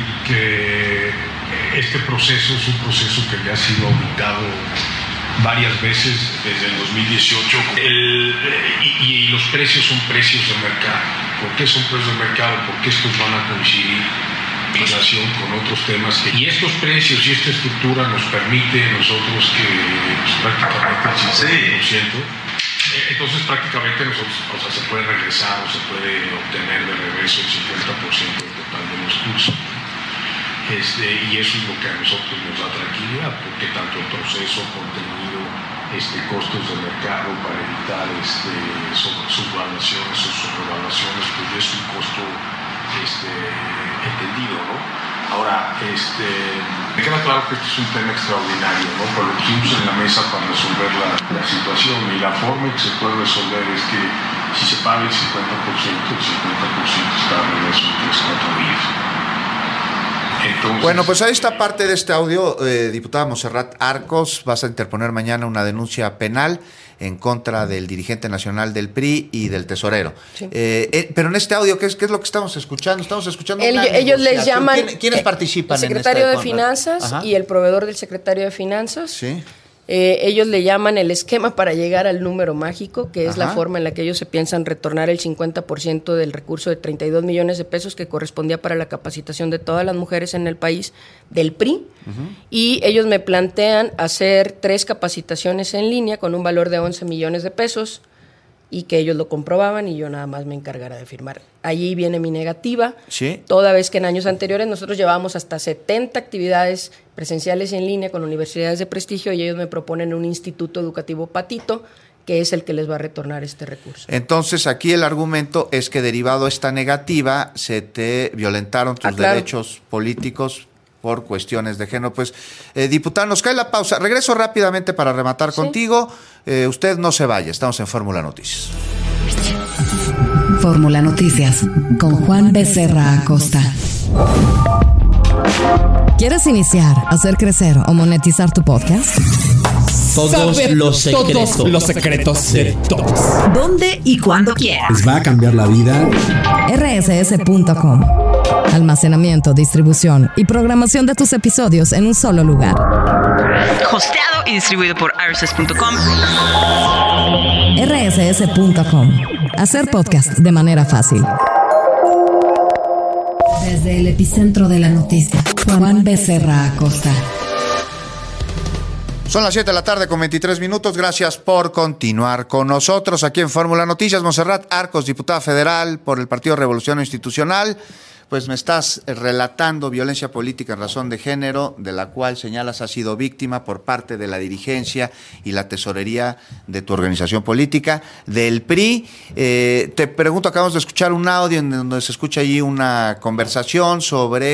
que este proceso es un proceso que ya ha sido auditado varias veces desde el dos mil dieciocho el, y, y los precios son precios de mercado. ¿Por qué son precios de mercado? Porque estos van a coincidir en relación con otros temas que, y estos precios y esta estructura nos permite a nosotros que pues, prácticamente el cincuenta por ciento, entonces prácticamente nosotros, o sea, se puede regresar o se puede obtener de regreso el cincuenta por ciento del total de los cursos. Este, y eso es lo que a nosotros nos da tranquilidad, porque tanto el proceso, contenido, este, costos de mercado para evitar este, subvaluaciones o subvaluaciones, pues es un costo este, entendido, ¿no? Ahora, este, me queda claro que este es un tema extraordinario, ¿no? Pero lo pusimos en la mesa para resolver la, la situación, y la forma en que se puede resolver es que si se paga el cincuenta por ciento, el cincuenta por ciento está de regreso en tres a cuatro días. Entonces, bueno, pues ahí está parte de este audio. Eh, diputada Montserrat Arcos, vas a interponer mañana una denuncia penal en contra del dirigente nacional del P R I y del tesorero. Sí. Eh, eh, pero en este audio, ¿qué es, qué es lo que estamos escuchando? Estamos escuchando El, una ellos les llaman... ¿Quién, ¿Quiénes eh, participan en esta? El secretario de Finanzas Ajá. y el proveedor del secretario de Finanzas. Sí. Eh, ellos le llaman el esquema para llegar al número mágico, que es Ajá. la forma en la que ellos se piensan retornar el cincuenta por ciento del recurso de treinta y dos millones de pesos que correspondía para la capacitación de todas las mujeres en el país del P R I. Uh-huh. Y ellos me plantean hacer tres capacitaciones en línea con un valor de once millones de pesos, y que ellos lo comprobaban y yo nada más me encargara de firmar. Allí viene mi negativa, ¿Sí? toda vez que en años anteriores nosotros llevábamos hasta setenta actividades presenciales en línea con universidades de prestigio, y ellos me proponen un instituto educativo patito, que es el que les va a retornar este recurso. Entonces, aquí el argumento es que derivado de esta negativa se te violentaron tus ah, claro. derechos políticos por cuestiones de género. Pues, eh, diputada, nos cae la pausa. Regreso rápidamente para rematar ¿Sí? contigo. Eh, usted no se vaya, estamos en Fórmula Noticias. Fórmula Noticias, con Juan Becerra Acosta. ¿Quieres iniciar, hacer crecer o monetizar tu podcast? Todos Saber los secretos. Todos los secretos de todos. ¿Dónde y cuándo quieras? Les va a cambiar la vida. R S S punto com. Almacenamiento, distribución y programación de tus episodios en un solo lugar. Hosteado y distribuido por R S S punto com. R S S punto com. Hacer podcast de manera fácil. Desde el epicentro de la noticia, Juan Becerra Acosta. Son las siete de la tarde con veintitrés minutos. Gracias por continuar con nosotros aquí en Fórmula Noticias. Montserrat Arcos, diputada federal por el Partido Revolución Institucional. Pues me estás relatando violencia política en razón de género, de la cual señalas ha sido víctima por parte de la dirigencia y la tesorería de tu organización política, del P R I. Eh, te pregunto, acabamos de escuchar un audio en donde se escucha allí una conversación sobre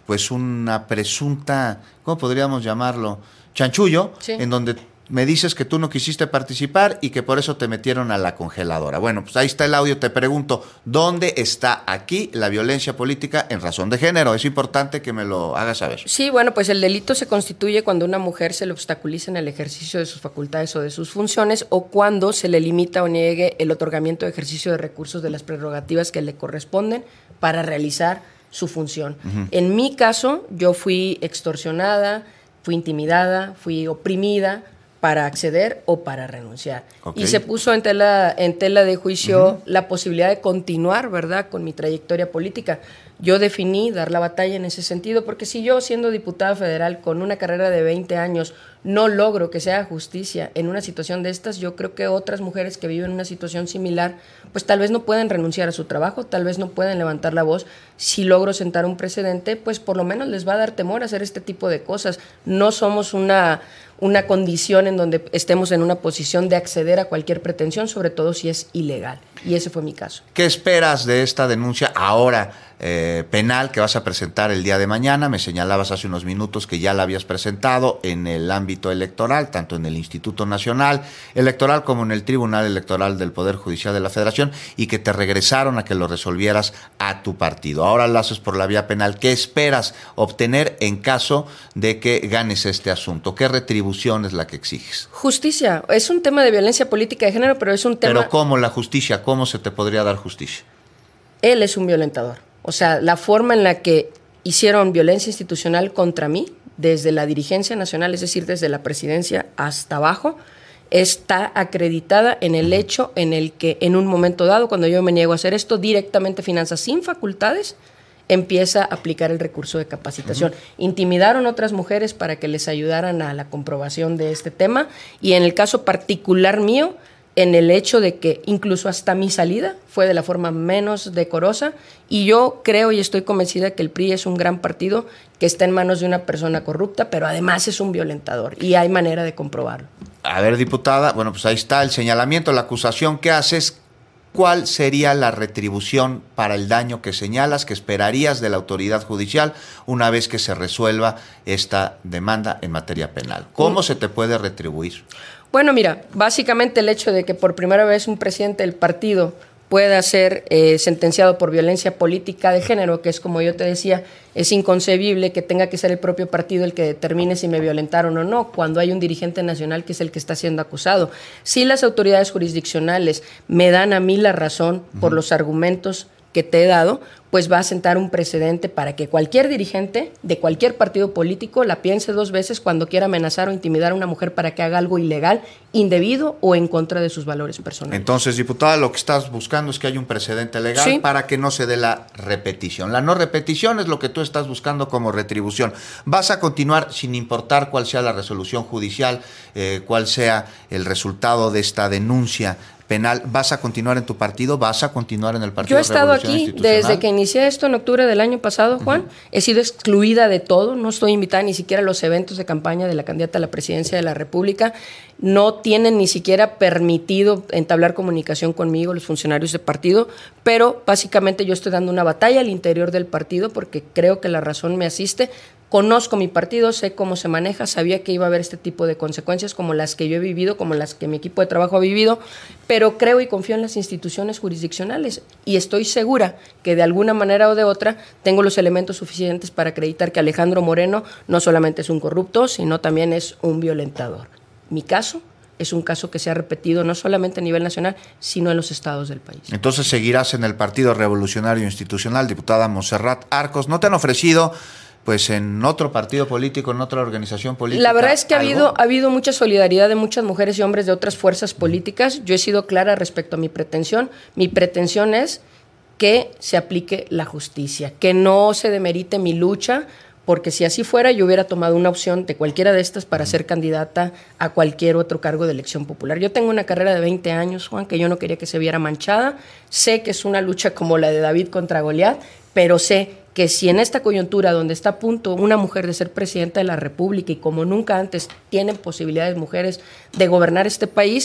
pues una presunta, ¿cómo podríamos llamarlo? Chanchullo, sí. En donde me dices que tú no quisiste participar y que por eso te metieron a la congeladora. Bueno, pues ahí está el audio. Te pregunto, ¿dónde está aquí la violencia política en razón de género? Es importante que me lo hagas saber. Sí, bueno, pues el delito se constituye cuando una mujer se le obstaculiza en el ejercicio de sus facultades o de sus funciones, o cuando se le limita o niegue el otorgamiento de ejercicio de recursos de las prerrogativas que le corresponden para realizar su función. Uh-huh. En mi caso, yo fui extorsionada, fui intimidada, fui oprimida para acceder o para renunciar. Okay. Y se puso en tela, en tela de juicio uh-huh. la posibilidad de continuar, ¿verdad?, con mi trayectoria política. Yo definí dar la batalla en ese sentido, porque si yo, siendo diputada federal con una carrera de veinte años, no logro que se haga justicia en una situación de estas, yo creo que otras mujeres que viven una situación similar, pues tal vez no pueden renunciar a su trabajo, tal vez no pueden levantar la voz. Si logro sentar un precedente, pues por lo menos les va a dar temor a hacer este tipo de cosas. No somos una... una condición en donde estemos en una posición de acceder a cualquier pretensión, sobre todo si es ilegal. Y ese fue mi caso. ¿Qué esperas de esta denuncia ahora eh, penal que vas a presentar el día de mañana? Me señalabas hace unos minutos que ya la habías presentado en el ámbito electoral, tanto en el Instituto Nacional Electoral como en el Tribunal Electoral del Poder Judicial de la Federación, y que te regresaron a que lo resolvieras a tu partido. Ahora lo haces por la vía penal. ¿Qué esperas obtener en caso de que ganes este asunto? ¿Qué retribución es la que exiges? Justicia. Es un tema de violencia política de género, pero es un tema... ¿Pero cómo la justicia? ¿Cómo se te podría dar justicia? Él es un violentador. O sea, la forma en la que hicieron violencia institucional contra mí, desde la dirigencia nacional, es decir, desde la presidencia hasta abajo, está acreditada en el hecho en el que en un momento dado, cuando yo me niego a hacer esto, directamente Finanzas, sin facultades, empieza a aplicar el recurso de capacitación. Uh-huh. Intimidaron a otras mujeres para que les ayudaran a la comprobación de este tema, y en el caso particular mío, en el hecho de que incluso hasta mi salida fue de la forma menos decorosa, y yo creo y estoy convencida que el P R I es un gran partido que está en manos de una persona corrupta, pero además es un violentador, y hay manera de comprobarlo. A ver, diputada, bueno, pues ahí está el señalamiento, la acusación que haces. ¿Cuál sería la retribución para el daño que señalas, que esperarías de la autoridad judicial una vez que se resuelva esta demanda en materia penal? ¿Cómo mm. se te puede retribuir? Bueno, mira, básicamente el hecho de que por primera vez un presidente del partido pueda ser eh, sentenciado por violencia política de género, que es como yo te decía, es inconcebible que tenga que ser el propio partido el que determine si me violentaron o no, cuando hay un dirigente nacional que es el que está siendo acusado. Si las autoridades jurisdiccionales me dan a mí la razón por uh-huh. los argumentos que te he dado, pues va a sentar un precedente para que cualquier dirigente de cualquier partido político la piense dos veces cuando quiera amenazar o intimidar a una mujer para que haga algo ilegal, indebido o en contra de sus valores personales. Entonces, diputada, lo que estás buscando es que haya un precedente legal ¿Sí? para que no se dé la repetición. La no repetición es lo que tú estás buscando como retribución. Vas a continuar sin importar cuál sea la resolución judicial, eh, cuál sea el resultado de esta denuncia penal. ¿Vas a continuar en tu partido? ¿Vas a continuar en el Partido Yo he estado aquí desde que inicié esto en octubre del año pasado, Juan. Uh-huh. He sido excluida de todo. No estoy invitada ni siquiera a los eventos de campaña de la candidata a la presidencia de la República. No tienen ni siquiera permitido entablar comunicación conmigo los funcionarios del partido, pero básicamente yo estoy dando una batalla al interior del partido porque creo que la razón me asiste. Conozco mi partido, sé cómo se maneja, sabía que iba a haber este tipo de consecuencias como las que yo he vivido, como las que mi equipo de trabajo ha vivido, pero creo y confío en las instituciones jurisdiccionales y estoy segura que de alguna manera o de otra tengo los elementos suficientes para acreditar que Alejandro Moreno no solamente es un corrupto, sino también es un violentador. Mi caso es un caso que se ha repetido no solamente a nivel nacional, sino en los estados del país. Entonces seguirás en el Partido Revolucionario Institucional, diputada Montserrat Arcos. ¿No te han ofrecido pues en otro partido político, en otra organización política? La verdad es que ha habido, ha habido mucha solidaridad de muchas mujeres y hombres de otras fuerzas políticas. Yo he sido clara respecto a mi pretensión. Mi pretensión es que se aplique la justicia, que no se demerite mi lucha, porque si así fuera yo hubiera tomado una opción de cualquiera de estas para ser candidata a cualquier otro cargo de elección popular. Yo tengo una carrera de veinte años, Juan, que yo no quería que se viera manchada. Sé que es una lucha como la de David contra Goliat, pero sé que si en esta coyuntura donde está a punto una mujer de ser presidenta de la República y como nunca antes tienen posibilidades mujeres de gobernar este país,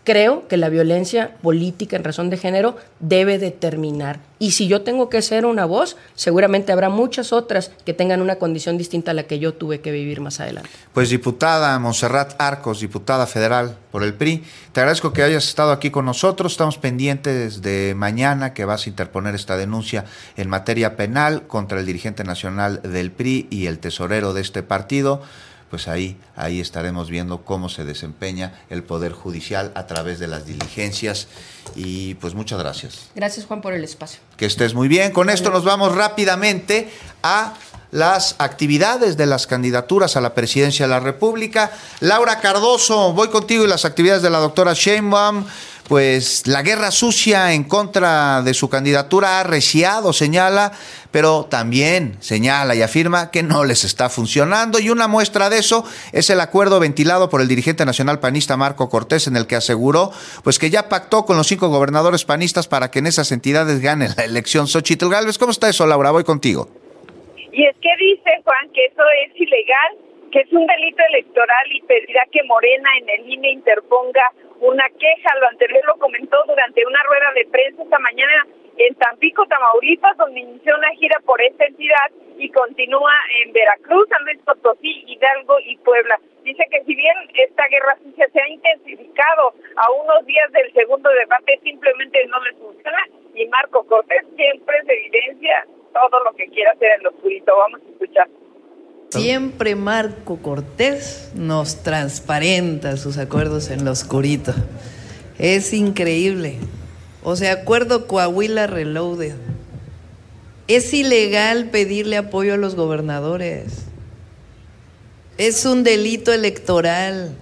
Creo que la violencia política en razón de género debe de terminar. Y si yo tengo que ser una voz, seguramente habrá muchas otras que tengan una condición distinta a la que yo tuve que vivir más adelante. Pues diputada Montserrat Arcos, diputada federal por el P R I, te agradezco que hayas estado aquí con nosotros. Estamos pendientes de mañana que vas a interponer esta denuncia en materia penal contra el dirigente nacional del P R I y el tesorero de este partido. Pues ahí, ahí estaremos viendo cómo se desempeña el Poder Judicial a través de las diligencias. Y pues muchas gracias. Gracias, Juan, por el espacio. Que estés muy bien. Con esto nos vamos rápidamente a las actividades de las candidaturas a la presidencia de la República. Laura Cardoso, voy contigo, y las actividades de la doctora Sheinbaum. Pues la guerra sucia en contra de su candidatura ha arreciado, señala, pero también señala y afirma que no les está funcionando, y una muestra de eso es el acuerdo ventilado por el dirigente nacional panista Marco Cortés, en el que aseguró pues que ya pactó con los cinco gobernadores panistas para que en esas entidades gane la elección Xóchitl Gálvez. ¿Cómo está eso, Laura? Voy contigo. Y es que dice, Juan, que eso es ilegal, que es un delito electoral, y pedirá que Morena en el I N E interponga una queja. Lo anterior lo comentó durante una rueda de prensa esta mañana en Tampico, Tamaulipas, donde inició una gira por esta entidad y continúa en Veracruz, San Luis Potosí, Hidalgo y Puebla. Dice que si bien esta guerra sucia se ha intensificado a unos días del segundo debate, simplemente no les funciona, y Marco Cortés siempre se evidencia todo lo que quiera hacer en lo oscurito. Vamos a escuchar. Siempre Marco Cortés nos transparenta sus acuerdos en lo oscurito. Es increíble. O sea, acuerdo Coahuila Reloaded. Es ilegal pedirle apoyo a los gobernadores. Es un delito electoral.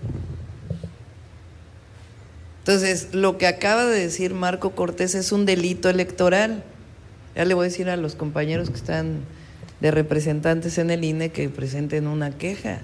Entonces, lo que acaba de decir Marco Cortés es un delito electoral. Ya le voy a decir a los compañeros que están de representantes en el I N E que presenten una queja.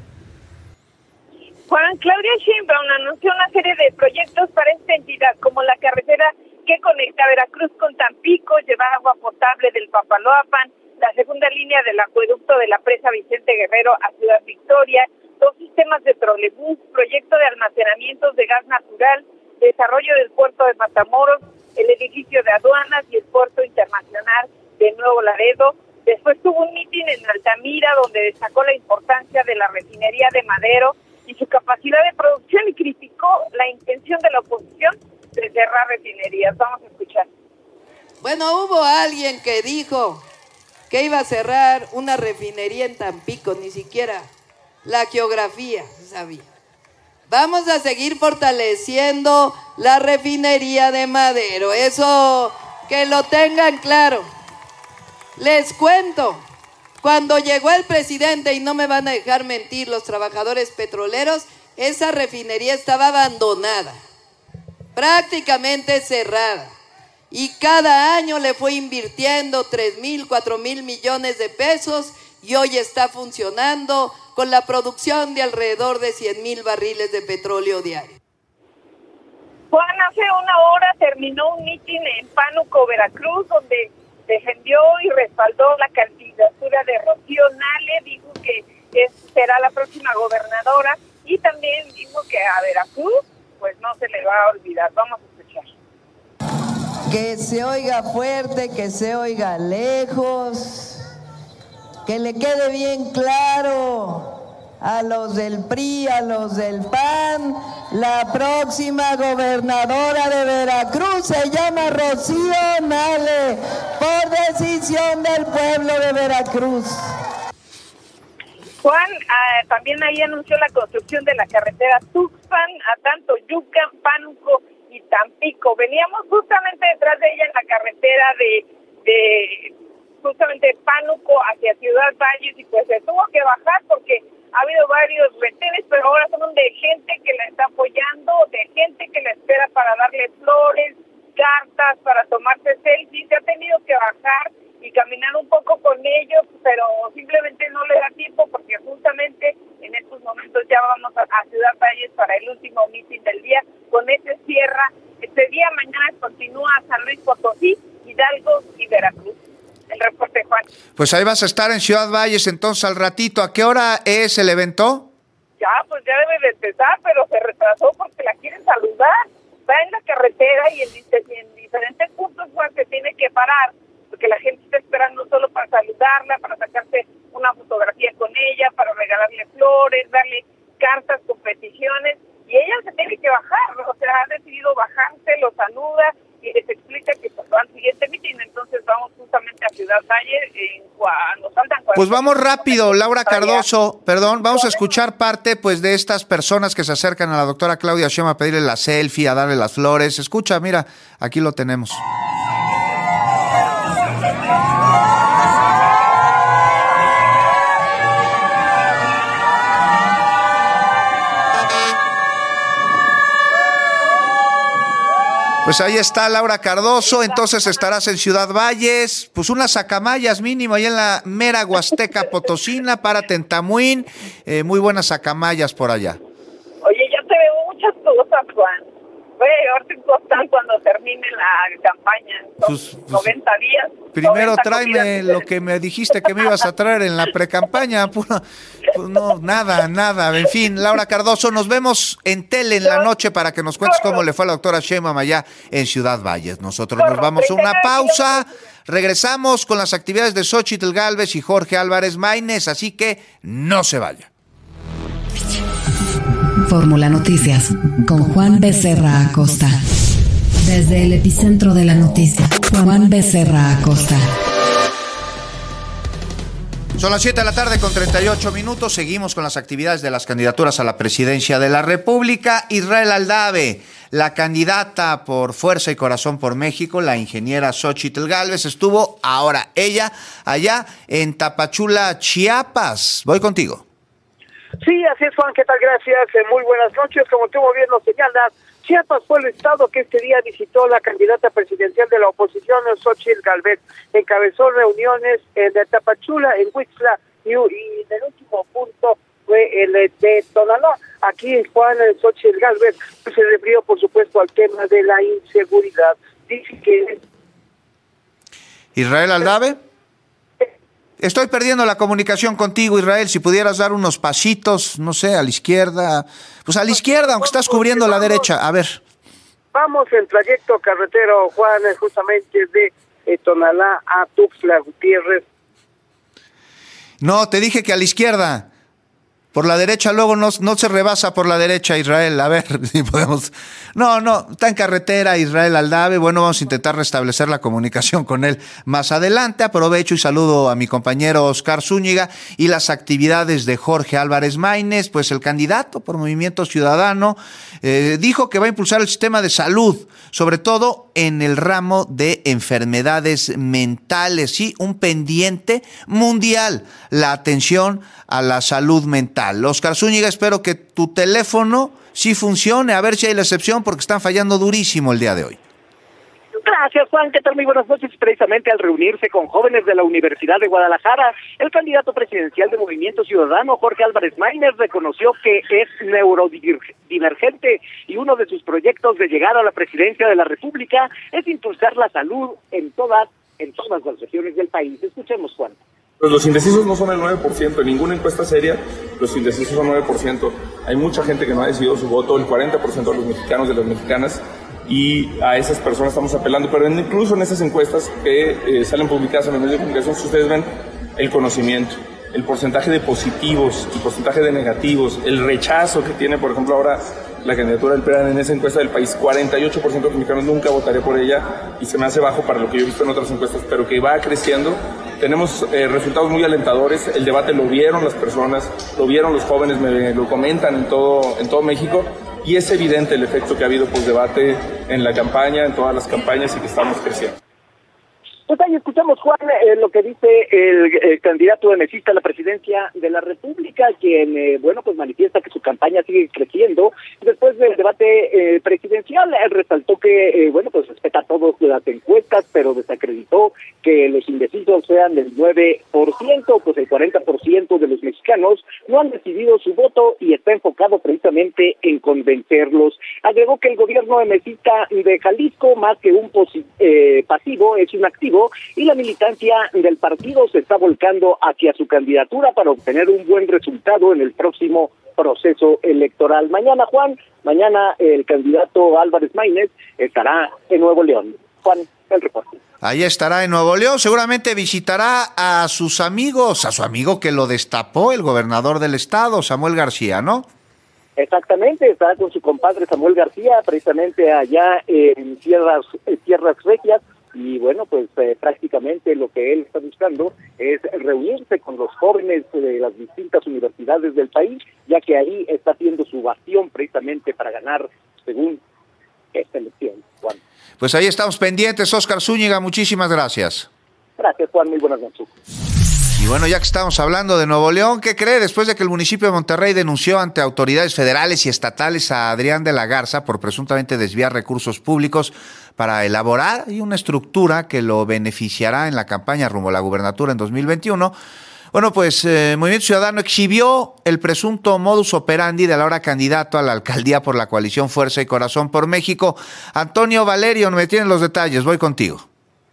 Juan, Claudia Sheinbaum anunció una serie de proyectos para esta entidad, como la carretera que conecta Veracruz con Tampico, llevar agua potable del Papaloapan, la segunda línea del acueducto de la presa Vicente Guerrero a Ciudad Victoria, dos sistemas de trolebús, proyecto de almacenamientos de gas natural, desarrollo del puerto de Matamoros, el edificio de aduanas y el puerto internacional de Nuevo Laredo. Después tuvo un mitin en Altamira, donde destacó la importancia de la refinería de Madero y su capacidad de producción, y criticó la intención de la oposición de cerrar refinerías. Vamos a escuchar. Bueno, hubo alguien que dijo que iba a cerrar una refinería en Tampico, ni siquiera la geografía sabía. Vamos a seguir fortaleciendo la refinería de Madero, eso que lo tengan claro. Les cuento, cuando llegó el presidente, y no me van a dejar mentir los trabajadores petroleros, esa refinería estaba abandonada, prácticamente cerrada, y cada año le fue invirtiendo tres mil, cuatro mil millones de pesos, y hoy está funcionando con la producción de alrededor de cien mil barriles de petróleo diario. Juan, hace una hora terminó un mitin en Pánuco, Veracruz, donde defendió y respaldó la candidatura de Rocío Nale, dijo que es, será la próxima gobernadora, y también dijo que a Veracruz pues no se le va a olvidar. Vamos a escuchar. Que se oiga fuerte, que se oiga lejos, que le quede bien claro a los del P R I, a los del P A N, la próxima gobernadora de Veracruz se llama Rocío Nale, por decisión del pueblo de Veracruz. Juan, uh, también ahí anunció la construcción de la carretera Tuxpan a tanto Yucán, Pánuco y Tampico. Veníamos justamente detrás de ella en la carretera de, de justamente Pánuco hacia Ciudad Valles, y pues se tuvo que bajar porque ha habido varios retenes, pero ahora son de gente que la está apoyando, de gente que la espera para darle flores, cartas, para tomarse selfies. Se ha tenido que bajar y caminar un poco con ellos, pero simplemente no le da tiempo, porque justamente en estos momentos ya vamos a, a Ciudad Valles para el último mitin del día. Con este cierra, este día mañana continúa San Luis Potosí, Hidalgo y Veracruz. El reporte, Juan. Pues ahí vas a estar en Ciudad Valles entonces al ratito. ¿A qué hora es el evento? Ya, pues ya debe de empezar, pero se retrasó porque la quieren saludar. está en la carretera y en, y en diferentes puntos, Juan, se tiene que parar, porque la gente está esperando solo para saludarla, para sacarse una fotografía con ella, para regalarle flores, darle cartas con peticiones, y ella se tiene que bajar, ¿no? O sea, ha decidido bajarse, lo saluda y les explica que pasó al siguiente mitin. Entonces vamos justamente a Ciudad Valle, en cuando saltan. Pues vamos rápido, Laura Cardoso, perdón, vamos a escuchar parte pues de estas personas que se acercan a la doctora Claudia Sheinbaum a pedirle la selfie, a darle las flores. Escucha, mira, aquí lo tenemos. Pues ahí está Laura Cardoso, entonces estarás en Ciudad Valles, pues unas acamayas mínimo, ahí en la mera Huasteca Potosina, párate en Tamuín, eh, muy buenas acamayas por allá. Oye, ya te veo muchas cosas, Juan. Voy a llevarte un costal cuando termine la campaña, son pues, pues, noventa días. Primero tráeme lo que me dijiste que me ibas a traer en la precampaña, pura, pues no, nada, nada, en fin, Laura Cardoso, nos vemos en tele en la noche para que nos cuentes cómo le fue a la doctora Sheinbaum allá en Ciudad Valles. Nosotros nos vamos a una pausa, regresamos con las actividades de Xóchitl Gálvez y Jorge Álvarez Maínez, así que no se vaya. Fórmula Noticias con Juan Becerra Acosta. Desde el epicentro de la noticia, Juan Becerra Acosta. Son las siete de la tarde con treinta y ocho minutos. Seguimos con las actividades de las candidaturas a la presidencia de la República. Israel Aldave, la candidata por Fuerza y Corazón por México, la ingeniera Xóchitl Gálvez, estuvo ahora ella allá en Tapachula, Chiapas. Voy contigo. Sí, así es, Juan, ¿qué tal? Gracias, eh, muy buenas noches. Como tú muy bien lo señalas, Chiapas fue el estado que este día visitó la candidata presidencial de la oposición, Xóchitl Gálvez. Encabezó reuniones en Tapachula, en Huixtla, y, y en el último punto fue el de Tonalá. Aquí Juan Xóchitl Gálvez se refirió, por supuesto, al tema de la inseguridad. Dice que... ¿Israel Aldave? Estoy perdiendo la comunicación contigo, Israel. Si pudieras dar unos pasitos, no sé, a la izquierda. Pues a la izquierda, aunque estás cubriendo la derecha. A ver. Vamos en trayecto carretero, Juan, justamente de eh, Tonalá a Tuxtla Gutiérrez. No, te dije que a la izquierda. Por la derecha luego no, no se rebasa por la derecha, Israel. A ver si podemos... No, no, está en carretera Israel Aldave. Bueno, vamos a intentar restablecer la comunicación con él más adelante. Aprovecho y saludo a mi compañero Oscar Zúñiga y las actividades de Jorge Álvarez Maínez. Pues el candidato por Movimiento Ciudadano eh, dijo que va a impulsar el sistema de salud, sobre todo en el ramo de enfermedades mentales. Sí, un pendiente mundial, la atención a la salud mental. Oscar Zúñiga, espero que tu teléfono sí funcione, a ver si hay la excepción, porque están fallando durísimo el día de hoy. Gracias, Juan. ¿Qué tal? Muy buenas noches. Precisamente al reunirse con jóvenes de la Universidad de Guadalajara, el candidato presidencial de Movimiento Ciudadano, Jorge Álvarez Maínez, reconoció que es neurodivergente y uno de sus proyectos de llegar a la presidencia de la República es impulsar la salud en todas, en todas las regiones del país. Escuchemos, Juan. Pues los indecisos no son el nueve por ciento, en ninguna encuesta seria los indecisos son nueve por ciento. Hay mucha gente que no ha decidido su voto, el cuarenta por ciento de los mexicanos, de las mexicanas, y a esas personas estamos apelando. Pero incluso en esas encuestas que eh, salen publicadas en los medios de comunicación, si ustedes ven el conocimiento, el porcentaje de positivos, el porcentaje de negativos, el rechazo que tiene, por ejemplo, ahora la candidatura del P R I en esa encuesta del país, cuarenta y ocho por ciento de los mexicanos nunca votaría por ella, y se me hace bajo para lo que yo he visto en otras encuestas, pero que va creciendo. Tenemos eh, resultados muy alentadores, el debate lo vieron las personas, lo vieron los jóvenes, me lo comentan en todo, en todo México, y es evidente el efecto que ha habido post-debate en la campaña, en todas las campañas, y que estamos creciendo. Pues ahí escuchamos, Juan, eh, lo que dice el, el candidato emesista a la presidencia de la República, quien, eh, bueno, pues manifiesta que su campaña sigue creciendo. Después del debate eh, presidencial, él resaltó que, eh, bueno, pues respeta todas las encuestas, pero desacreditó que los indecisos sean del nueve por ciento, pues el cuarenta por ciento de los mexicanos no han decidido su voto y está enfocado precisamente en convencerlos. Agregó que el gobierno emesista de Jalisco, más que un posi- eh, pasivo, es un activo, y la militancia del partido se está volcando hacia su candidatura para obtener un buen resultado en el próximo proceso electoral. Mañana, Juan, mañana el candidato Álvarez Maínez estará en Nuevo León. Juan, el reporte. Ahí estará en Nuevo León, seguramente visitará a sus amigos, a su amigo que lo destapó, el gobernador del estado, Samuel García, ¿no? Exactamente, estará con su compadre Samuel García, precisamente allá en Tierras, en Tierras Regias, y bueno, pues eh, prácticamente lo que él está buscando es reunirse con los jóvenes de las distintas universidades del país, ya que ahí está haciendo su bastión precisamente para ganar, según esta elección, Juan. Pues ahí estamos pendientes, Óscar Zúñiga, muchísimas gracias. Gracias, Juan, muy buenas noches. Y bueno, ya que estamos hablando de Nuevo León, ¿qué cree? Después de que el municipio de Monterrey denunció ante autoridades federales y estatales a Adrián de la Garza por presuntamente desviar recursos públicos para elaborar una estructura que lo beneficiará en la campaña rumbo a la gubernatura en dos mil veintiuno, bueno, pues eh, Movimiento Ciudadano exhibió el presunto modus operandi del ahora candidato a la alcaldía por la coalición Fuerza y Corazón por México. Antonio Valerio, me tienen los detalles, voy contigo.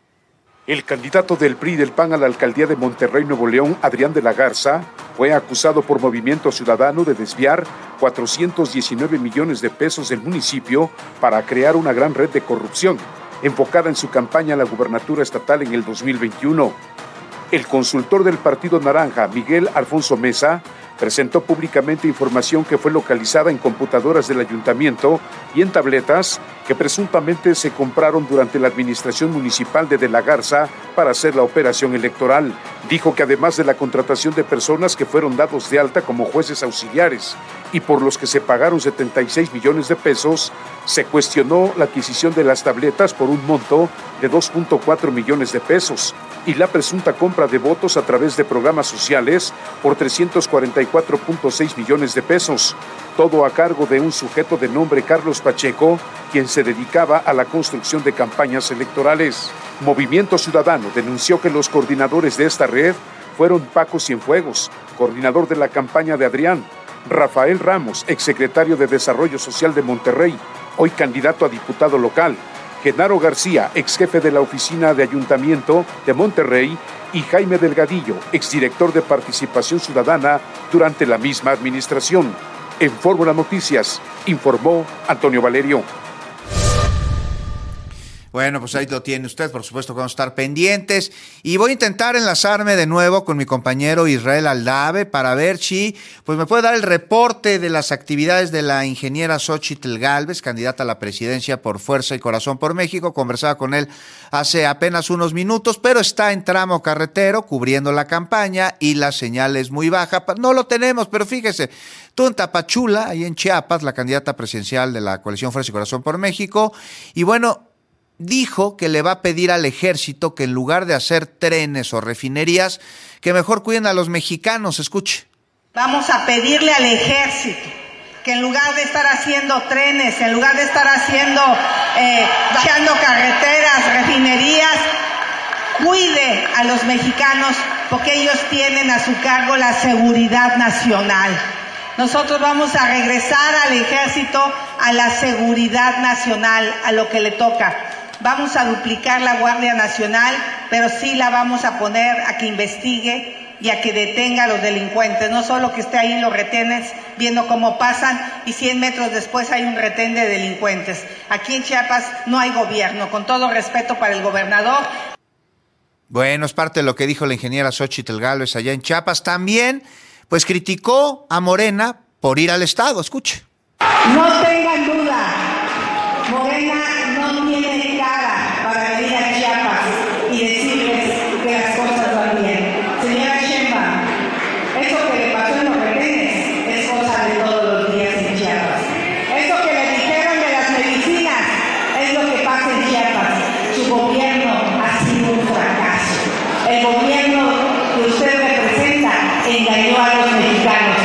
El candidato del P R I y del P A N a la alcaldía de Monterrey, Nuevo León, Adrián de la Garza, fue acusado por Movimiento Ciudadano de desviar cuatrocientos diecinueve millones de pesos del municipio para crear una gran red de corrupción, enfocada en su campaña a la gubernatura estatal en el dos mil veintiuno. El consultor del Partido Naranja, Miguel Alfonso Mesa, presentó públicamente información que fue localizada en computadoras del ayuntamiento y en tabletas que presuntamente se compraron durante la administración municipal de De la Garza para hacer la operación electoral. Dijo que además de la contratación de personas que fueron dados de alta como jueces auxiliares y por los que se pagaron setenta y seis millones de pesos, se cuestionó la adquisición de las tabletas por un monto de dos punto cuatro millones de pesos y la presunta compra de votos a través de programas sociales por trescientos cuarenta y cuatro punto seis millones de pesos, todo a cargo de un sujeto de nombre Carlos Pacheco, quien se dedicaba a la construcción de campañas electorales. Movimiento Ciudadano denunció que los coordinadores de esta red fueron Paco Cienfuegos, coordinador de la campaña de Adrián, Rafael Ramos, exsecretario de Desarrollo Social de Monterrey, hoy candidato a diputado local, Genaro García, exjefe de la Oficina de Ayuntamiento de Monterrey, y Jaime Delgadillo, exdirector de Participación Ciudadana durante la misma administración. En Fórmula Noticias, informó Antonio Valerio. Bueno, pues ahí lo tiene usted, por supuesto que vamos a estar pendientes y voy a intentar enlazarme de nuevo con mi compañero Israel Aldave para ver si pues me puede dar el reporte de las actividades de la ingeniera Xóchitl Gálvez, candidata a la presidencia por Fuerza y Corazón por México. Conversaba con él hace apenas unos minutos, pero está en tramo carretero cubriendo la campaña y la señal es muy baja. No lo tenemos, pero fíjese, tú en Tapachula, ahí en Chiapas, la candidata presidencial de la coalición Fuerza y Corazón por México, y bueno, dijo que le va a pedir al ejército que en lugar de hacer trenes o refinerías, que mejor cuiden a los mexicanos. Escuche. Vamos a pedirle al ejército que en lugar de estar haciendo trenes, en lugar de estar haciendo, eh, bajando carreteras, refinerías, cuide a los mexicanos porque ellos tienen a su cargo la seguridad nacional. Nosotros vamos a regresar al ejército a la seguridad nacional, a lo que le toca. Vamos a duplicar la Guardia Nacional, pero sí la vamos a poner a que investigue y a que detenga a los delincuentes. No solo que esté ahí en los retenes viendo cómo pasan y cien metros después hay un retén de delincuentes. Aquí en Chiapas no hay gobierno, con todo respeto para el gobernador. Bueno, es parte de lo que dijo la ingeniera Xóchitl Gálvez allá en Chiapas. También, pues criticó a Morena por ir al Estado. Escuche. No tengan duda, Morena no tiene cara para venir a Chiapas y decirles que las cosas van bien. Señora Sheinbaum, eso que le pasó en los retenes es cosa de todos los días en Chiapas. Eso que le dijeron de las medicinas es lo que pasa en Chiapas. Su gobierno ha sido un fracaso. El gobierno que usted representa engañó a los mexicanos.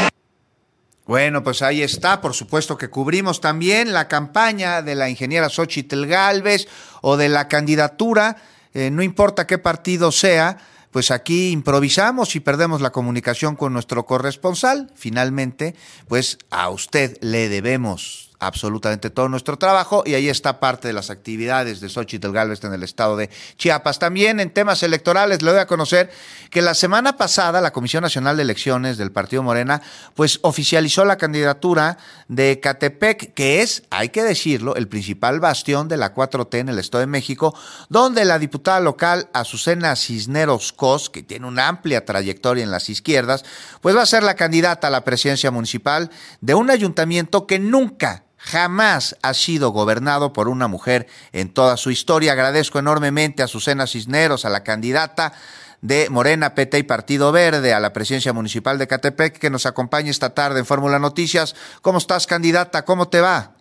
Bueno, pues ahí está, por supuesto que cubrimos también la campaña de la ingeniera Xóchitl Gálvez o de la candidatura, eh, no importa qué partido sea, pues aquí improvisamos y perdemos la comunicación con nuestro corresponsal. Finalmente, pues a usted le debemos absolutamente todo nuestro trabajo, y ahí está parte de las actividades de Xóchitl Gálvez en el estado de Chiapas. También en temas electorales le doy a conocer que la semana pasada la Comisión Nacional de Elecciones del Partido Morena pues oficializó la candidatura de Ecatepec, que es, hay que decirlo, el principal bastión de la cuatro T en el Estado de México, donde la diputada local Azucena Cisneros Cos, que tiene una amplia trayectoria en las izquierdas, pues va a ser la candidata a la presidencia municipal de un ayuntamiento que nunca, jamás ha sido gobernado por una mujer en toda su historia. Agradezco enormemente a Azucena Cisneros, a la candidata de Morena, P T y Partido Verde a la presidencia municipal de Ecatepec, que nos acompaña esta tarde en Fórmula Noticias. ¿Cómo estás, candidata? ¿Cómo te va?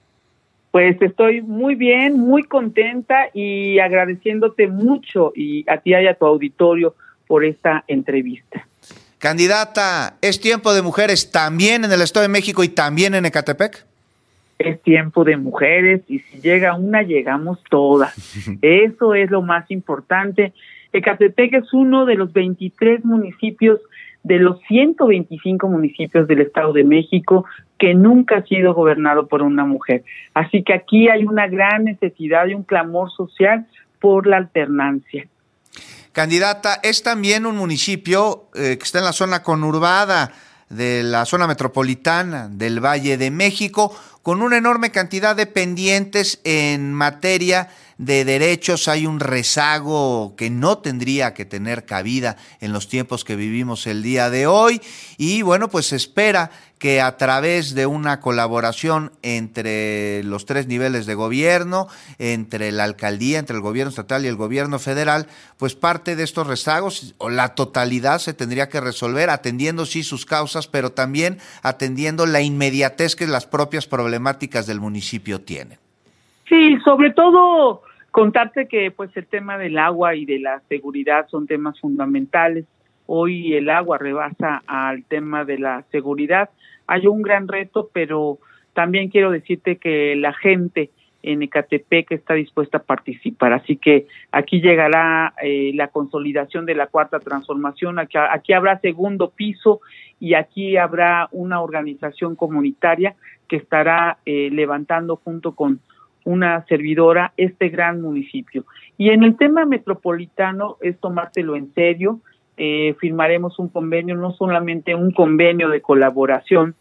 Pues estoy muy bien, muy contenta y agradeciéndote mucho y a ti y a tu auditorio por esta entrevista. Candidata, ¿es tiempo de mujeres también en el Estado de México y también en Ecatepec? Es tiempo de mujeres y si llega una, llegamos todas. Eso es lo más importante. Ecatepec es uno de los veintitrés municipios de los ciento veinticinco municipios del Estado de México que nunca ha sido gobernado por una mujer. Así que aquí hay una gran necesidad y un clamor social por la alternancia. Candidata, es también un municipio eh, que está en la zona conurbada de la zona metropolitana del Valle de México, con una enorme cantidad de pendientes en materia de derechos. Hay un rezago que no tendría que tener cabida en los tiempos que vivimos el día de hoy, y bueno, pues se espera que a través de una colaboración entre los tres niveles de gobierno, entre la alcaldía, entre el gobierno estatal y el gobierno federal, pues parte de estos rezagos o la totalidad se tendría que resolver atendiendo sí sus causas, pero también atendiendo la inmediatez que las propias problemáticas del municipio tienen. Sí, sobre todo contarte que pues el tema del agua y de la seguridad son temas fundamentales. Hoy el agua rebasa al tema de la seguridad. Hay un gran reto, pero también quiero decirte que la gente en Ecatepec está dispuesta a participar. Así que aquí llegará eh, la consolidación de la cuarta transformación. Aquí, aquí habrá segundo piso y aquí habrá una organización comunitaria que estará eh, levantando junto con una servidora este gran municipio. Y en el tema metropolitano es tomártelo en serio. Eh, firmaremos un convenio, no solamente un convenio de colaboración,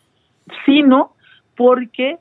sino porque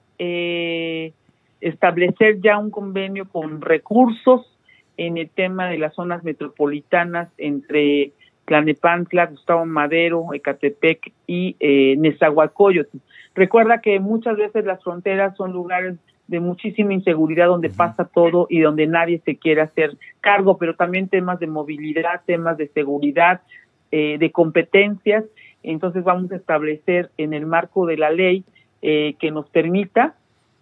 eh, establecer ya un convenio con recursos en el tema de las zonas metropolitanas entre Tlalnepantla, Gustavo Madero, Ecatepec y eh, Nezahualcóyotl. Recuerda que muchas veces las fronteras son lugares de muchísima inseguridad donde pasa todo y donde nadie se quiere hacer cargo, pero también temas de movilidad, temas de seguridad, eh, de competencias. Entonces vamos a establecer en el marco de la ley eh, que nos permita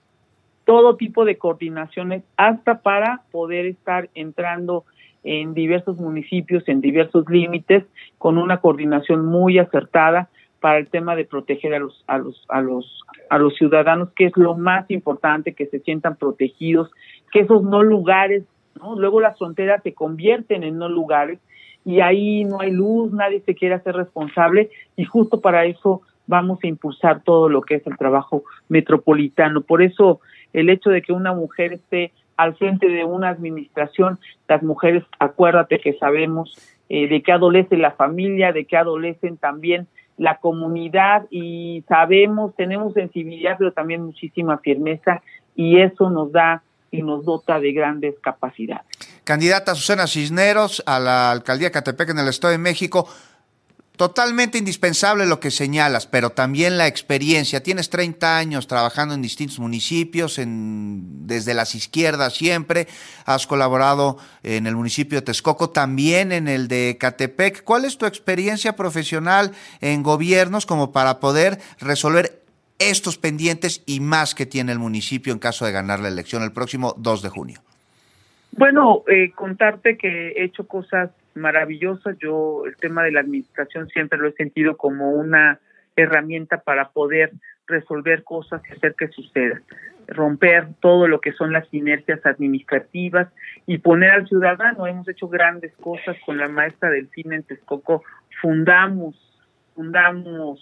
todo tipo de coordinaciones hasta para poder estar entrando en diversos municipios, en diversos límites, con una coordinación muy acertada para el tema de proteger a los a los a los a los ciudadanos, que es lo más importante, que se sientan protegidos, que esos no lugares, ¿no? Luego las fronteras se convierten en no lugares y ahí no hay luz, nadie se quiere hacer responsable, y justo para eso vamos a impulsar todo lo que es el trabajo metropolitano. Por eso el hecho de que una mujer esté al frente de una administración, las mujeres, acuérdate que sabemos eh, de qué adolece la familia, de qué adolecen también la comunidad, y sabemos, tenemos sensibilidad, pero también muchísima firmeza, y eso nos da y nos dota de grandes capacidades. Candidata Azucena Cisneros a la alcaldía de Ecatepec en el Estado de México, totalmente indispensable lo que señalas, pero también la experiencia. Tienes treinta años trabajando en distintos municipios, en, desde las izquierdas siempre. Has colaborado en el municipio de Texcoco, también en el de Ecatepec. ¿Cuál es tu experiencia profesional en gobiernos como para poder resolver estos pendientes y más que tiene el municipio en caso de ganar la elección el próximo dos de junio? Bueno, eh, contarte que he hecho cosas maravillosas. Yo el tema de la administración siempre lo he sentido como una herramienta para poder resolver cosas y hacer que suceda, romper todo lo que son las inercias administrativas y poner al ciudadano. Hemos hecho grandes cosas con la maestra Delfina en Texcoco. Fundamos, fundamos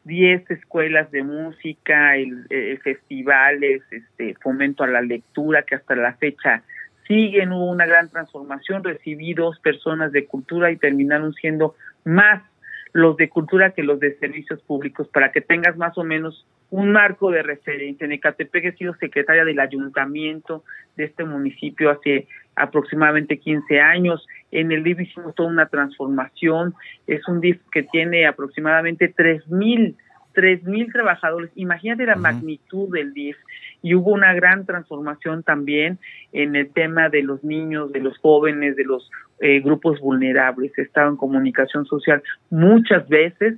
diez escuelas de música, el, el festivales, este, fomento a la lectura, que hasta la fecha siguen. Hubo una gran transformación, recibí dos personas de cultura y terminaron siendo más los de cultura que los de servicios públicos, para que tengas más o menos un marco de referencia. En Ecatepec he sido secretaria del ayuntamiento de este municipio hace aproximadamente quince años. En el D I F hicimos toda una transformación. Es un D I F que tiene aproximadamente tres mil trabajadores. Imagínate la uh-huh. magnitud del D I F. Y hubo una gran transformación también en el tema de los niños, de los jóvenes, de los eh, grupos vulnerables. He estado en comunicación social muchas veces.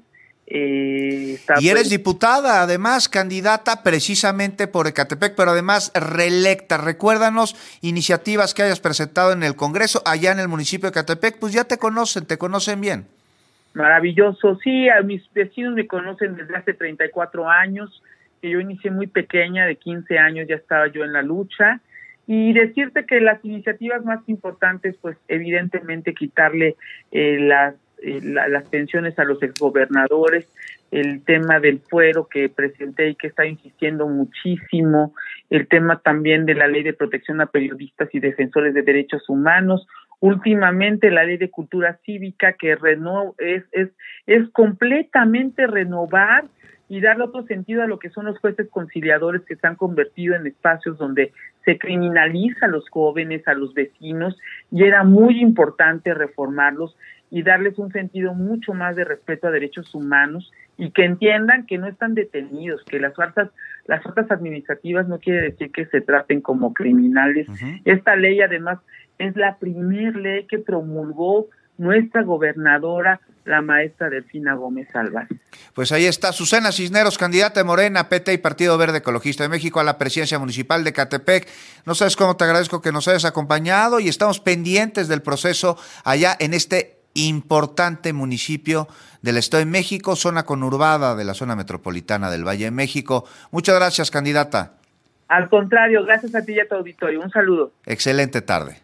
Eh, y eres diputada, además, candidata precisamente por Ecatepec, pero además reelecta. Recuérdanos iniciativas que hayas presentado en el Congreso, allá en el municipio de Ecatepec, pues ya te conocen, te conocen bien. Maravilloso, sí, a mis vecinos me conocen desde hace treinta y cuatro años, que yo inicié muy pequeña, de quince años ya estaba yo en la lucha, y decirte que las iniciativas más importantes, pues evidentemente quitarle eh, las Eh, la, las pensiones a los exgobernadores, el tema del fuero que presenté y que está insistiendo muchísimo, el tema también de la ley de protección a periodistas y defensores de derechos humanos, últimamente la ley de cultura cívica que reno, es, es, es completamente renovar y darle otro sentido a lo que son los jueces conciliadores, que se han convertido en espacios donde se criminaliza a los jóvenes, a los vecinos, y era muy importante reformarlos y darles un sentido mucho más de respeto a derechos humanos, y que entiendan que no están detenidos, que las faltas, las faltas administrativas no quiere decir que se traten como criminales. Uh-huh. Esta ley además es la primer ley que promulgó nuestra gobernadora, la maestra Delfina Gómez Álvarez. Pues ahí está Susana Cisneros, candidata de Morena, P T y Partido Verde Ecologista de México a la presidencia municipal de Ecatepec. No sabes cómo te agradezco que nos hayas acompañado, y estamos pendientes del proceso allá en este importante municipio del Estado de México, zona conurbada de la zona metropolitana del Valle de México. Muchas gracias, candidata. Al contrario, gracias a ti y a tu auditorio. Un saludo. Excelente tarde.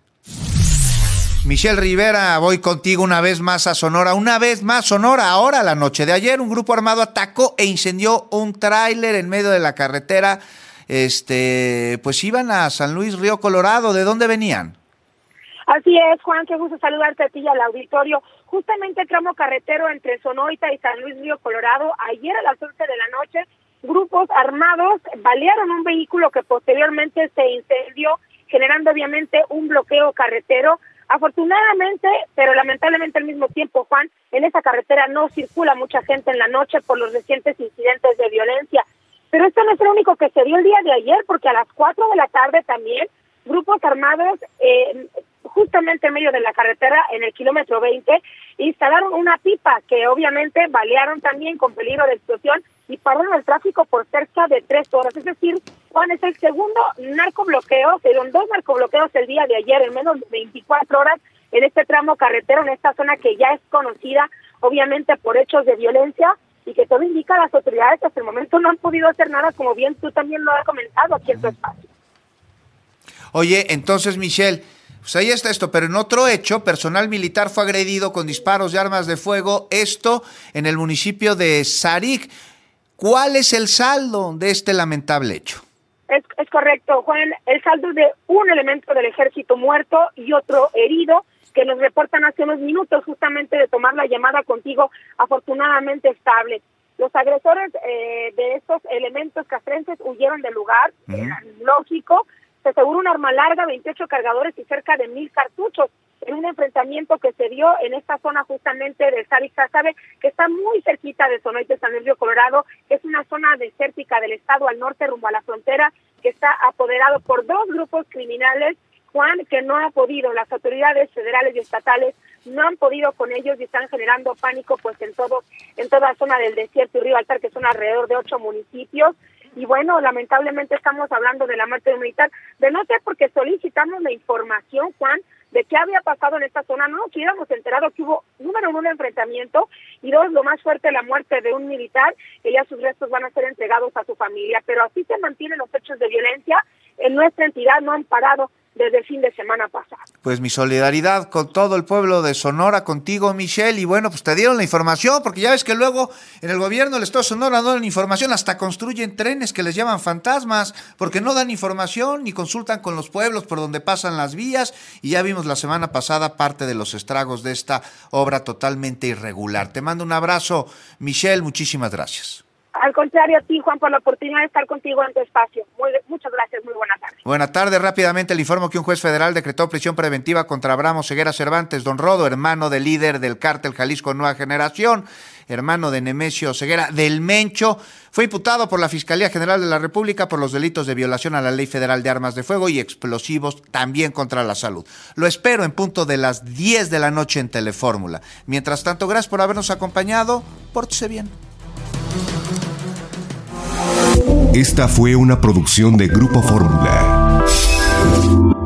Michelle Rivera, voy contigo una vez más a Sonora. Una vez más Sonora. Ahora, la noche de ayer, un grupo armado atacó e incendió un tráiler en medio de la carretera. Este, pues iban a San Luis Río Colorado. ¿De dónde venían? Así es, Juan, qué gusto saludarte a ti y al auditorio. Justamente el tramo carretero entre Sonoita y San Luis Río Colorado, ayer a las once de la noche, grupos armados balearon un vehículo que posteriormente se incendió, generando obviamente un bloqueo carretero. Afortunadamente, pero lamentablemente al mismo tiempo, Juan, en esa carretera no circula mucha gente en la noche por los recientes incidentes de violencia. Pero esto no es lo único que se dio el día de ayer, porque a las cuatro de la tarde también grupos armados, eh, justamente en medio de la carretera, en el kilómetro veinte, instalaron una pipa que obviamente balearon también con peligro de explosión y pararon el tráfico por cerca de tres horas. Es decir, Juan, es el segundo narcobloqueo, se dieron dos narcobloqueos el día de ayer en menos de veinticuatro horas en este tramo carretero, en esta zona que ya es conocida obviamente por hechos de violencia, y que todo indica a las autoridades que hasta el momento no han podido hacer nada, como bien tú también lo has comentado aquí en tu espacio. Oye, entonces, Michelle, pues ahí está esto, pero en otro hecho, personal militar fue agredido con disparos de armas de fuego, esto en el municipio de Sarik. ¿Cuál es el saldo de este lamentable hecho? Es, es correcto, Juan, el saldo de un elemento del ejército muerto y otro herido, que nos reportan hace unos minutos justamente de tomar la llamada contigo, afortunadamente estable. Los agresores eh, de estos elementos castrenses huyeron del lugar, uh-huh. Era lógico. Se aseguró un arma larga, veintiocho cargadores y cerca de mil cartuchos en un enfrentamiento que se dio en esta zona justamente de Sarik Sasabe, que está muy cerquita de Sonoita y San Luis Río Colorado, que es una zona desértica del estado al norte rumbo a la frontera, que está apoderado por dos grupos criminales, Juan, que no ha podido, las autoridades federales y estatales no han podido con ellos y están generando pánico pues en todo, en toda la zona del desierto y Río Altar, que son alrededor de ocho municipios. Y bueno, lamentablemente estamos hablando de la muerte de un militar, de no ser porque solicitamos la información, Juan, de qué había pasado en esta zona, no nos hubiéramos enterado que hubo, número uno, un enfrentamiento, y dos, lo más fuerte, la muerte de un militar, que ya sus restos van a ser entregados a su familia. Pero así se mantienen los hechos de violencia en nuestra entidad, no han parado. desde el fin de semana pasado. Pues mi solidaridad con todo el pueblo de Sonora, contigo, Michelle, y bueno, pues te dieron la información, porque ya ves que luego en el gobierno del estado de Sonora no dan información, hasta construyen trenes que les llaman fantasmas, porque no dan información ni consultan con los pueblos por donde pasan las vías, y ya vimos la semana pasada parte de los estragos de esta obra totalmente irregular. Te mando un abrazo, Michelle, muchísimas gracias. Al contrario a ti, Juan, por la oportunidad de estar contigo en tu espacio. Muy, muchas gracias, muy buenas tardes. Buenas tardes, rápidamente le informo que un juez federal decretó prisión preventiva contra Abraham Ceguera Cervantes, Don Rodo, hermano del líder del cártel Jalisco Nueva Generación, hermano de Nemesio Ceguera del Mencho. Fue imputado por la Fiscalía General de la República por los delitos de violación a la Ley Federal de Armas de Fuego y explosivos, también contra la salud. Lo espero en punto de las diez de la noche en Telefórmula. Mientras tanto, gracias por habernos acompañado. Pórtese bien. Esta fue una producción de Grupo Fórmula.